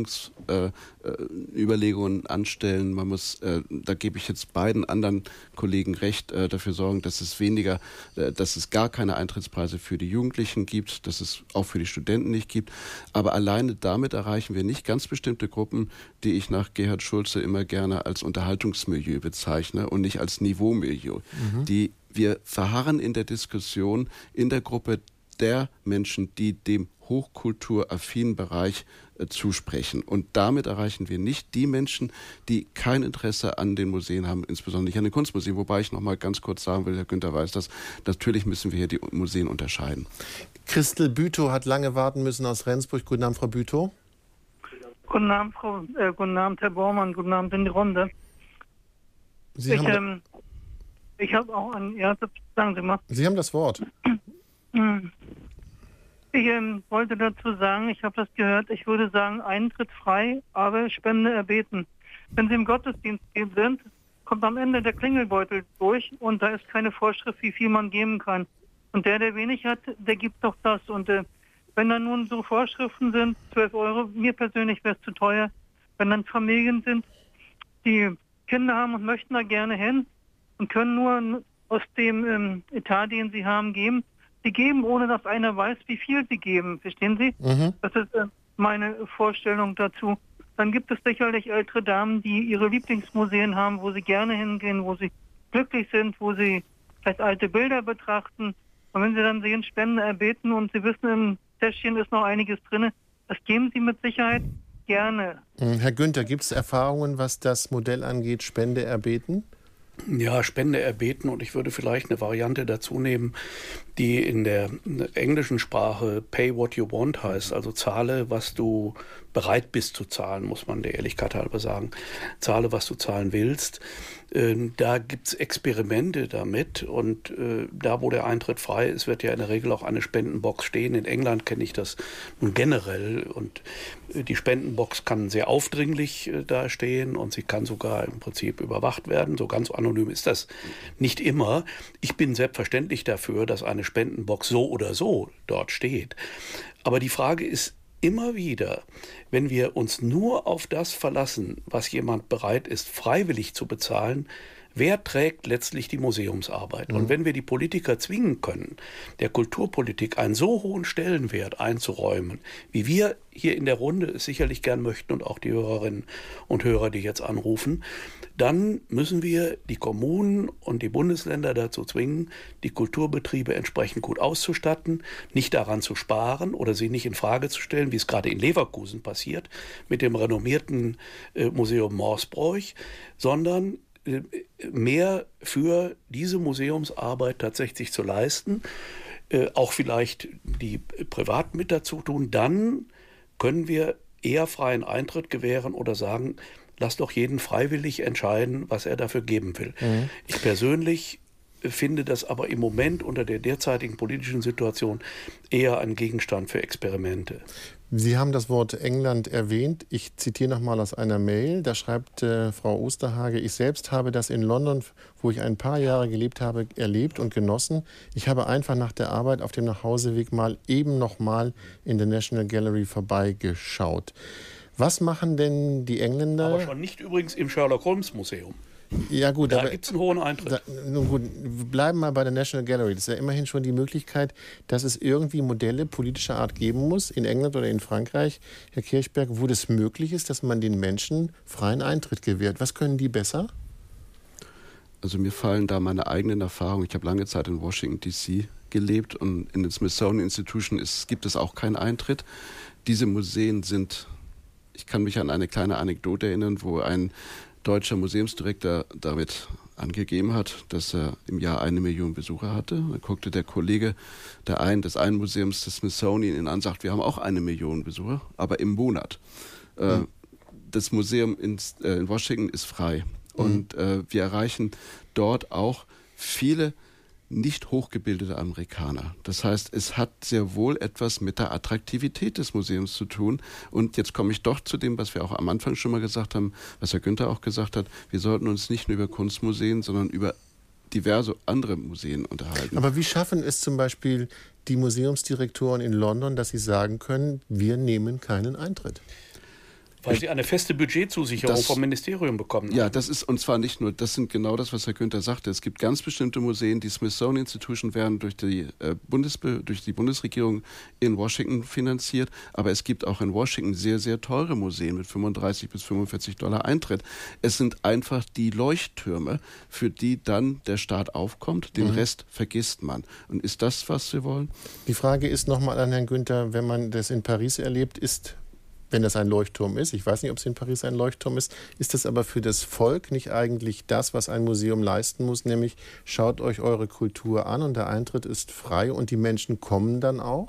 Bildungsüberlegungen anstellen. Man muss, da gebe ich jetzt beiden anderen Kollegen recht, dafür sorgen, dass es gar keine Eintrittspreise für die Jugendlichen gibt, dass es auch für die Studenten nicht gibt. Aber alleine damit erreichen wir nicht ganz bestimmte Gruppen, die ich nach Gerhard Schulze immer gerne als Unterhaltungsmilieu bezeichne und nicht als Niveaumilieu. Wir verharren in der Diskussion in der Gruppe der Menschen, die dem hochkulturaffinen Bereich zusprechen. Und damit erreichen wir nicht die Menschen, die kein Interesse an den Museen haben, insbesondere nicht an den Kunstmuseen. Wobei ich noch mal ganz kurz sagen will, Herr Günther weiß das, natürlich müssen wir hier die Museen unterscheiden. Christel Bütow hat lange warten müssen aus Rendsburg. Guten Abend, Frau Bütow. Guten Abend, guten Abend, Herr Bormann. Guten Abend in die Runde. Ich habe auch sagen Sie mal. Sie haben das Wort. Ich wollte dazu sagen, ich habe das gehört, ich würde sagen, Eintritt frei, aber Spende erbeten. Wenn Sie im Gottesdienst sind, kommt am Ende der Klingelbeutel durch und da ist keine Vorschrift, wie viel man geben kann. Und der wenig hat, der gibt doch das. Und wenn dann nun so Vorschriften sind, 12 Euro, mir persönlich wäre es zu teuer. Wenn dann Familien sind, die Kinder haben und möchten da gerne hin und können nur aus dem Etat, den sie haben, geben, sie geben, ohne dass einer weiß, wie viel sie geben. Verstehen Sie? Mhm. Das ist meine Vorstellung dazu. Dann gibt es sicherlich ältere Damen, die ihre Lieblingsmuseen haben, wo sie gerne hingehen, wo sie glücklich sind, wo sie vielleicht alte Bilder betrachten. Und wenn sie dann sehen, Spende erbeten und sie wissen, im Täschchen ist noch einiges drin, das geben sie mit Sicherheit gerne. Herr Günther, gibt es Erfahrungen, was das Modell angeht, Spende erbeten? Ja, Spende erbeten, und ich würde vielleicht eine Variante dazu nehmen, die in der englischen Sprache Pay what you want heißt, also zahle, was du bereit bist zu zahlen, muss man der Ehrlichkeit halber sagen. Zahle, was du zahlen willst. Da gibt es Experimente damit, und da, wo der Eintritt frei ist, wird ja in der Regel auch eine Spendenbox stehen. In England kenne ich das nun generell, und die Spendenbox kann sehr aufdringlich da stehen und sie kann sogar im Prinzip überwacht werden. So ganz anonym ist das nicht immer. Ich bin selbstverständlich dafür, dass eine Spendenbox so oder so dort steht. Aber die Frage ist immer wieder, wenn wir uns nur auf das verlassen, was jemand bereit ist, freiwillig zu bezahlen, wer trägt letztlich die Museumsarbeit? Und wenn wir die Politiker zwingen können, der Kulturpolitik einen so hohen Stellenwert einzuräumen, wie wir hier in der Runde es sicherlich gern möchten und auch die Hörerinnen und Hörer, die jetzt anrufen, dann müssen wir die Kommunen und die Bundesländer dazu zwingen, die Kulturbetriebe entsprechend gut auszustatten, nicht daran zu sparen oder sie nicht in Frage zu stellen, wie es gerade in Leverkusen passiert, mit dem renommierten Museum Morsbroich, sondern mehr für diese Museumsarbeit tatsächlich zu leisten, auch vielleicht die privat mit dazu tun, dann können wir eher freien Eintritt gewähren oder sagen, lass doch jeden freiwillig entscheiden, was er dafür geben will. Mhm. Ich persönlich finde das aber im Moment unter der derzeitigen politischen Situation eher ein Gegenstand für Experimente. Sie haben das Wort England erwähnt. Ich zitiere nochmal aus einer Mail. Da schreibt Frau Osterhage: Ich selbst habe das in London, wo ich ein paar Jahre gelebt habe, erlebt und genossen. Ich habe einfach nach der Arbeit auf dem Nachhauseweg noch mal in der National Gallery vorbeigeschaut. Was machen denn die Engländer? Aber schon nicht übrigens im Sherlock Holmes Museum. Ja gut, da gibt es einen hohen Eintritt. Nun gut, wir bleiben mal bei der National Gallery. Das ist ja immerhin schon die Möglichkeit, dass es irgendwie Modelle politischer Art geben muss, in England oder in Frankreich, Herr Kirchberg, wo das möglich ist, dass man den Menschen freien Eintritt gewährt. Was können die besser? Also mir fallen da meine eigenen Erfahrungen. Ich habe lange Zeit in Washington D.C. gelebt und in der Smithsonian Institution gibt es auch keinen Eintritt. Diese Museen sind, ich kann mich an eine kleine Anekdote erinnern, wo ein deutscher Museumsdirektor damit angegeben hat, dass er im Jahr 1 Million Besucher hatte. Dann guckte der Kollege des einen Museums, des Smithsonian, ihn an und sagt, wir haben auch 1 Million Besucher, aber im Monat. Das Museum in Washington ist frei. Und wir erreichen dort auch viele nicht hochgebildete Amerikaner. Das heißt, es hat sehr wohl etwas mit der Attraktivität des Museums zu tun. Und jetzt komme ich doch zu dem, was wir auch am Anfang schon mal gesagt haben, was Herr Günther auch gesagt hat. Wir sollten uns nicht nur über Kunstmuseen, sondern über diverse andere Museen unterhalten. Aber wie schaffen es zum Beispiel die Museumsdirektoren in London, dass sie sagen können, wir nehmen keinen Eintritt? Weil sie eine feste Budgetzusicherung vom Ministerium bekommen. Ja, das ist, und zwar nicht nur, das sind genau das, was Herr Günther sagte. Es gibt ganz bestimmte Museen, die Smithsonian Institution werden durch die Bundesregierung in Washington finanziert, aber es gibt auch in Washington sehr, sehr teure Museen mit $35 bis $45 Eintritt. Es sind einfach die Leuchttürme, für die dann der Staat aufkommt, den Rest vergisst man. Und ist das, was wir wollen? Die Frage ist nochmal an Herrn Günther, wenn man das in Paris erlebt, wenn das ein Leuchtturm ist, ich weiß nicht, ob es in Paris ein Leuchtturm ist das aber für das Volk nicht eigentlich das, was ein Museum leisten muss, nämlich schaut euch eure Kultur an und der Eintritt ist frei und die Menschen kommen dann auch?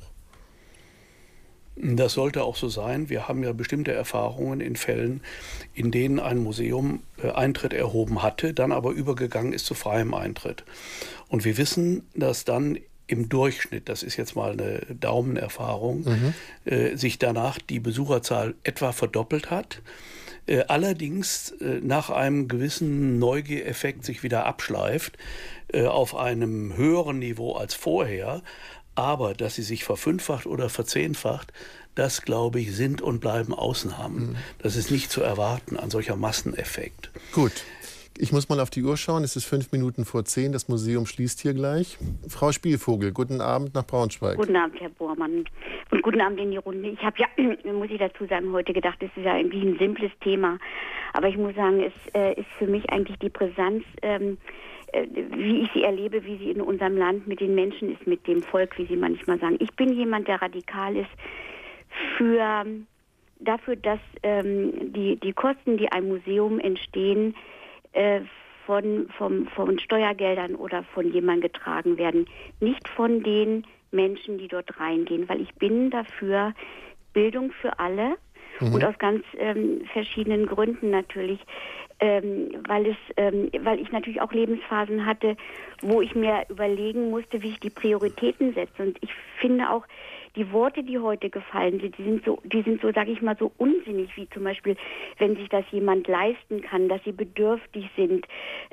Das sollte auch so sein. Wir haben ja bestimmte Erfahrungen in Fällen, in denen ein Museum Eintritt erhoben hatte, dann aber übergegangen ist zu freiem Eintritt. Und wir wissen, dass dann im Durchschnitt, das ist jetzt mal eine Daumenerfahrung, sich danach die Besucherzahl etwa verdoppelt hat. Allerdings nach einem gewissen Neugiereffekt sich wieder abschleift auf einem höheren Niveau als vorher. Aber dass sie sich verfünffacht oder verzehnfacht, das, glaube ich, sind und bleiben Ausnahmen. Das ist nicht zu erwarten, ein solcher Masseneffekt. Gut. Ich muss mal auf die Uhr schauen, es ist 5:05, das Museum schließt hier gleich. Frau Spielvogel, guten Abend nach Braunschweig. Guten Abend, Herr Bormann. Und guten Abend in die Runde. Ich habe ja, muss ich dazu sagen, heute gedacht, es ist ja irgendwie ein simples Thema. Aber ich muss sagen, es ist für mich eigentlich die Brisanz, wie ich sie erlebe, wie sie in unserem Land mit den Menschen ist, mit dem Volk, wie Sie manchmal sagen. Ich bin jemand, der radikal ist dafür, dass die Kosten, die einem Museum entstehen, von Steuergeldern oder von jemandem getragen werden, nicht von den Menschen, die dort reingehen, weil ich bin dafür Bildung für alle und aus ganz verschiedenen Gründen natürlich, weil ich natürlich auch Lebensphasen hatte, wo ich mir überlegen musste, wie ich die Prioritäten setze. Und ich finde auch, die Worte, die heute gefallen sind, die sind so, sage ich mal, so unsinnig, wie zum Beispiel, wenn sich das jemand leisten kann, dass sie bedürftig sind,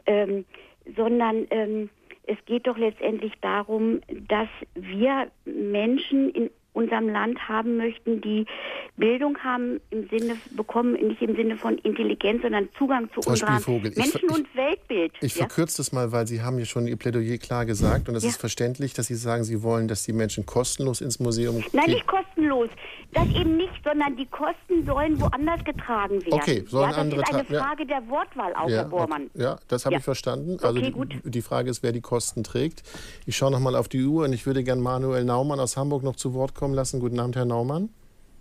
sondern es geht doch letztendlich darum, dass wir Menschen in unserem Land haben möchten, die Bildung haben bekommen, nicht im Sinne von Intelligenz, sondern Zugang zu unserem Menschen- und Weltbild. Ich verkürze das mal, weil Sie haben ja schon Ihr Plädoyer klar gesagt und es ist verständlich, dass Sie sagen, Sie wollen, dass die Menschen kostenlos ins Museum gehen. Nein, nicht kostenlos. Das eben nicht, sondern die Kosten sollen woanders getragen werden. Okay, sollen andere das ist eine Frage der Wortwahl auch, Herr Bormann. Ja, das habe ich verstanden. Also die Frage ist, wer die Kosten trägt. Ich schaue noch mal auf die Uhr und ich würde gerne Manuel Naumann aus Hamburg noch zu Wort kommen lassen. Guten Abend, Herr Naumann.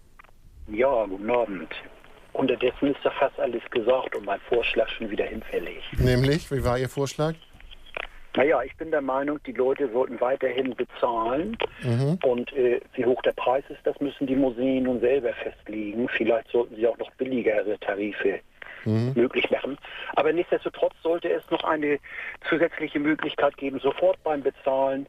Ja, guten Abend. Unterdessen ist ja fast alles gesagt und mein Vorschlag schon wieder hinfällig. Nämlich, wie war Ihr Vorschlag? Naja, ich bin der Meinung, die Leute sollten weiterhin bezahlen. Und wie hoch der Preis ist, das müssen die Museen nun selber festlegen. Vielleicht sollten sie auch noch billigere Tarife möglich machen. Aber nichtsdestotrotz sollte es noch eine zusätzliche Möglichkeit geben, sofort beim Bezahlen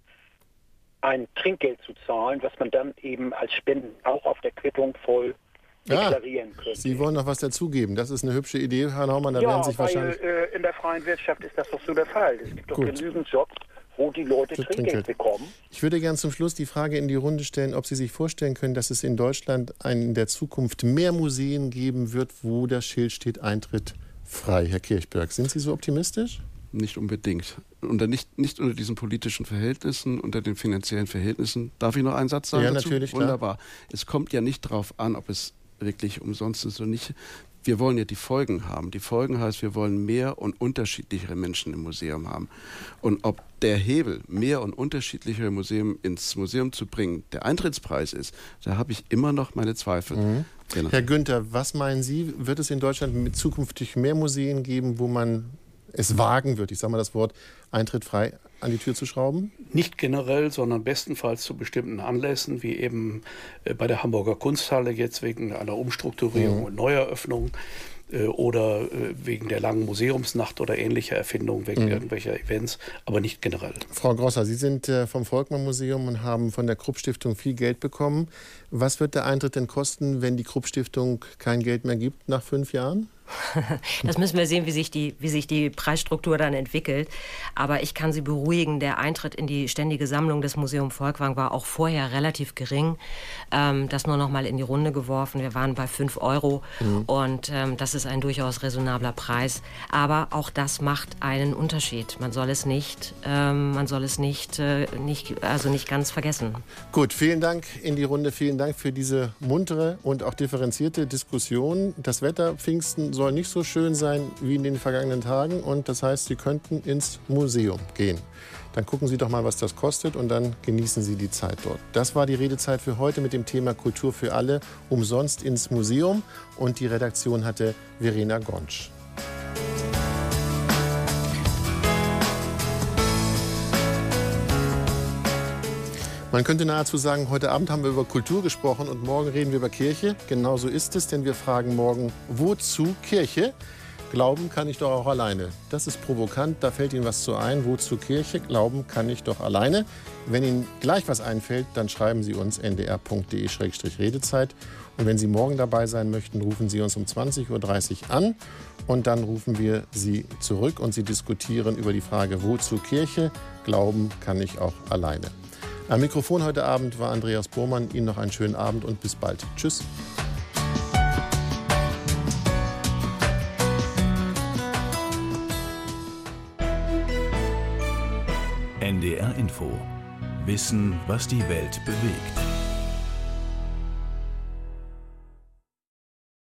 ein Trinkgeld zu zahlen, was man dann eben als Spenden auch auf der Quittung voll deklarieren könnte. Sie wollen noch was dazugeben. Das ist eine hübsche Idee, Herr Naumann. Da werden sich wahrscheinlich in der freien Wirtschaft ist das doch so der Fall. Es gibt doch genügend Jobs, wo die Leute Trinkgeld bekommen. Ich würde gerne zum Schluss die Frage in die Runde stellen, ob Sie sich vorstellen können, dass es in Deutschland in der Zukunft mehr Museen geben wird, wo das Schild steht, Eintritt frei. Herr Kirchberg, sind Sie so optimistisch? Nicht unbedingt. Nicht unter diesen politischen Verhältnissen, unter den finanziellen Verhältnissen. Darf ich noch einen Satz sagen? Ja, dazu? natürlich. Wunderbar. Klar. Es kommt ja nicht darauf an, ob es wirklich umsonst ist oder nicht. Wir wollen ja die Folgen haben. Die Folgen heißt, wir wollen mehr und unterschiedlichere Menschen im Museum haben. Und ob der Hebel, mehr und unterschiedlichere Museen ins Museum zu bringen, der Eintrittspreis ist, da habe ich immer noch meine Zweifel. Genau. Herr Günther, was meinen Sie, wird es in Deutschland zukünftig mehr Museen geben, wo man es wagen wird, ich sage mal das Wort, Eintritt frei an die Tür zu schrauben? Nicht generell, sondern bestenfalls zu bestimmten Anlässen, wie eben bei der Hamburger Kunsthalle jetzt wegen einer Umstrukturierung und Neueröffnung oder wegen der langen Museumsnacht oder ähnlicher Erfindungen, wegen irgendwelcher Events, aber nicht generell. Frau Grosser, Sie sind vom Volkmann Museum und haben von der Krupp Stiftung viel Geld bekommen. Was wird der Eintritt denn kosten, wenn die Krupp Stiftung kein Geld mehr gibt nach 5 Jahren? Das müssen wir sehen, wie sich die Preisstruktur dann entwickelt. Aber ich kann Sie beruhigen, der Eintritt in die ständige Sammlung des Museum Folkwang war auch vorher relativ gering. Das nur noch mal in die Runde geworfen. Wir waren bei 5 €. Und das ist ein durchaus raisonabler Preis. Aber auch das macht einen Unterschied. Man soll es nicht ganz vergessen. Gut, vielen Dank in die Runde. Vielen Dank für diese muntere und auch differenzierte Diskussion. Das Wetter Pfingsten soll nicht so schön sein wie in den vergangenen Tagen. Und das heißt, Sie könnten ins Museum gehen. Dann gucken Sie doch mal, was das kostet und dann genießen Sie die Zeit dort. Das war die Redezeit für heute mit dem Thema Kultur für alle. Umsonst ins Museum. Und die Redaktion hatte Verena Gonsch. Man könnte nahezu sagen, heute Abend haben wir über Kultur gesprochen und morgen reden wir über Kirche. Genauso ist es, denn wir fragen morgen, wozu Kirche? Glauben kann ich doch auch alleine. Das ist provokant, da fällt Ihnen was zu ein. Wozu Kirche? Glauben kann ich doch alleine. Wenn Ihnen gleich was einfällt, dann schreiben Sie uns ndr.de/redezeit. Und wenn Sie morgen dabei sein möchten, rufen Sie uns um 20:30 Uhr an. Und dann rufen wir Sie zurück und Sie diskutieren über die Frage, wozu Kirche? Glauben kann ich auch alleine. Am Mikrofon heute Abend war Andreas Bormann. Ihnen noch einen schönen Abend und bis bald. Tschüss. NDR Info. Wissen, was die Welt bewegt.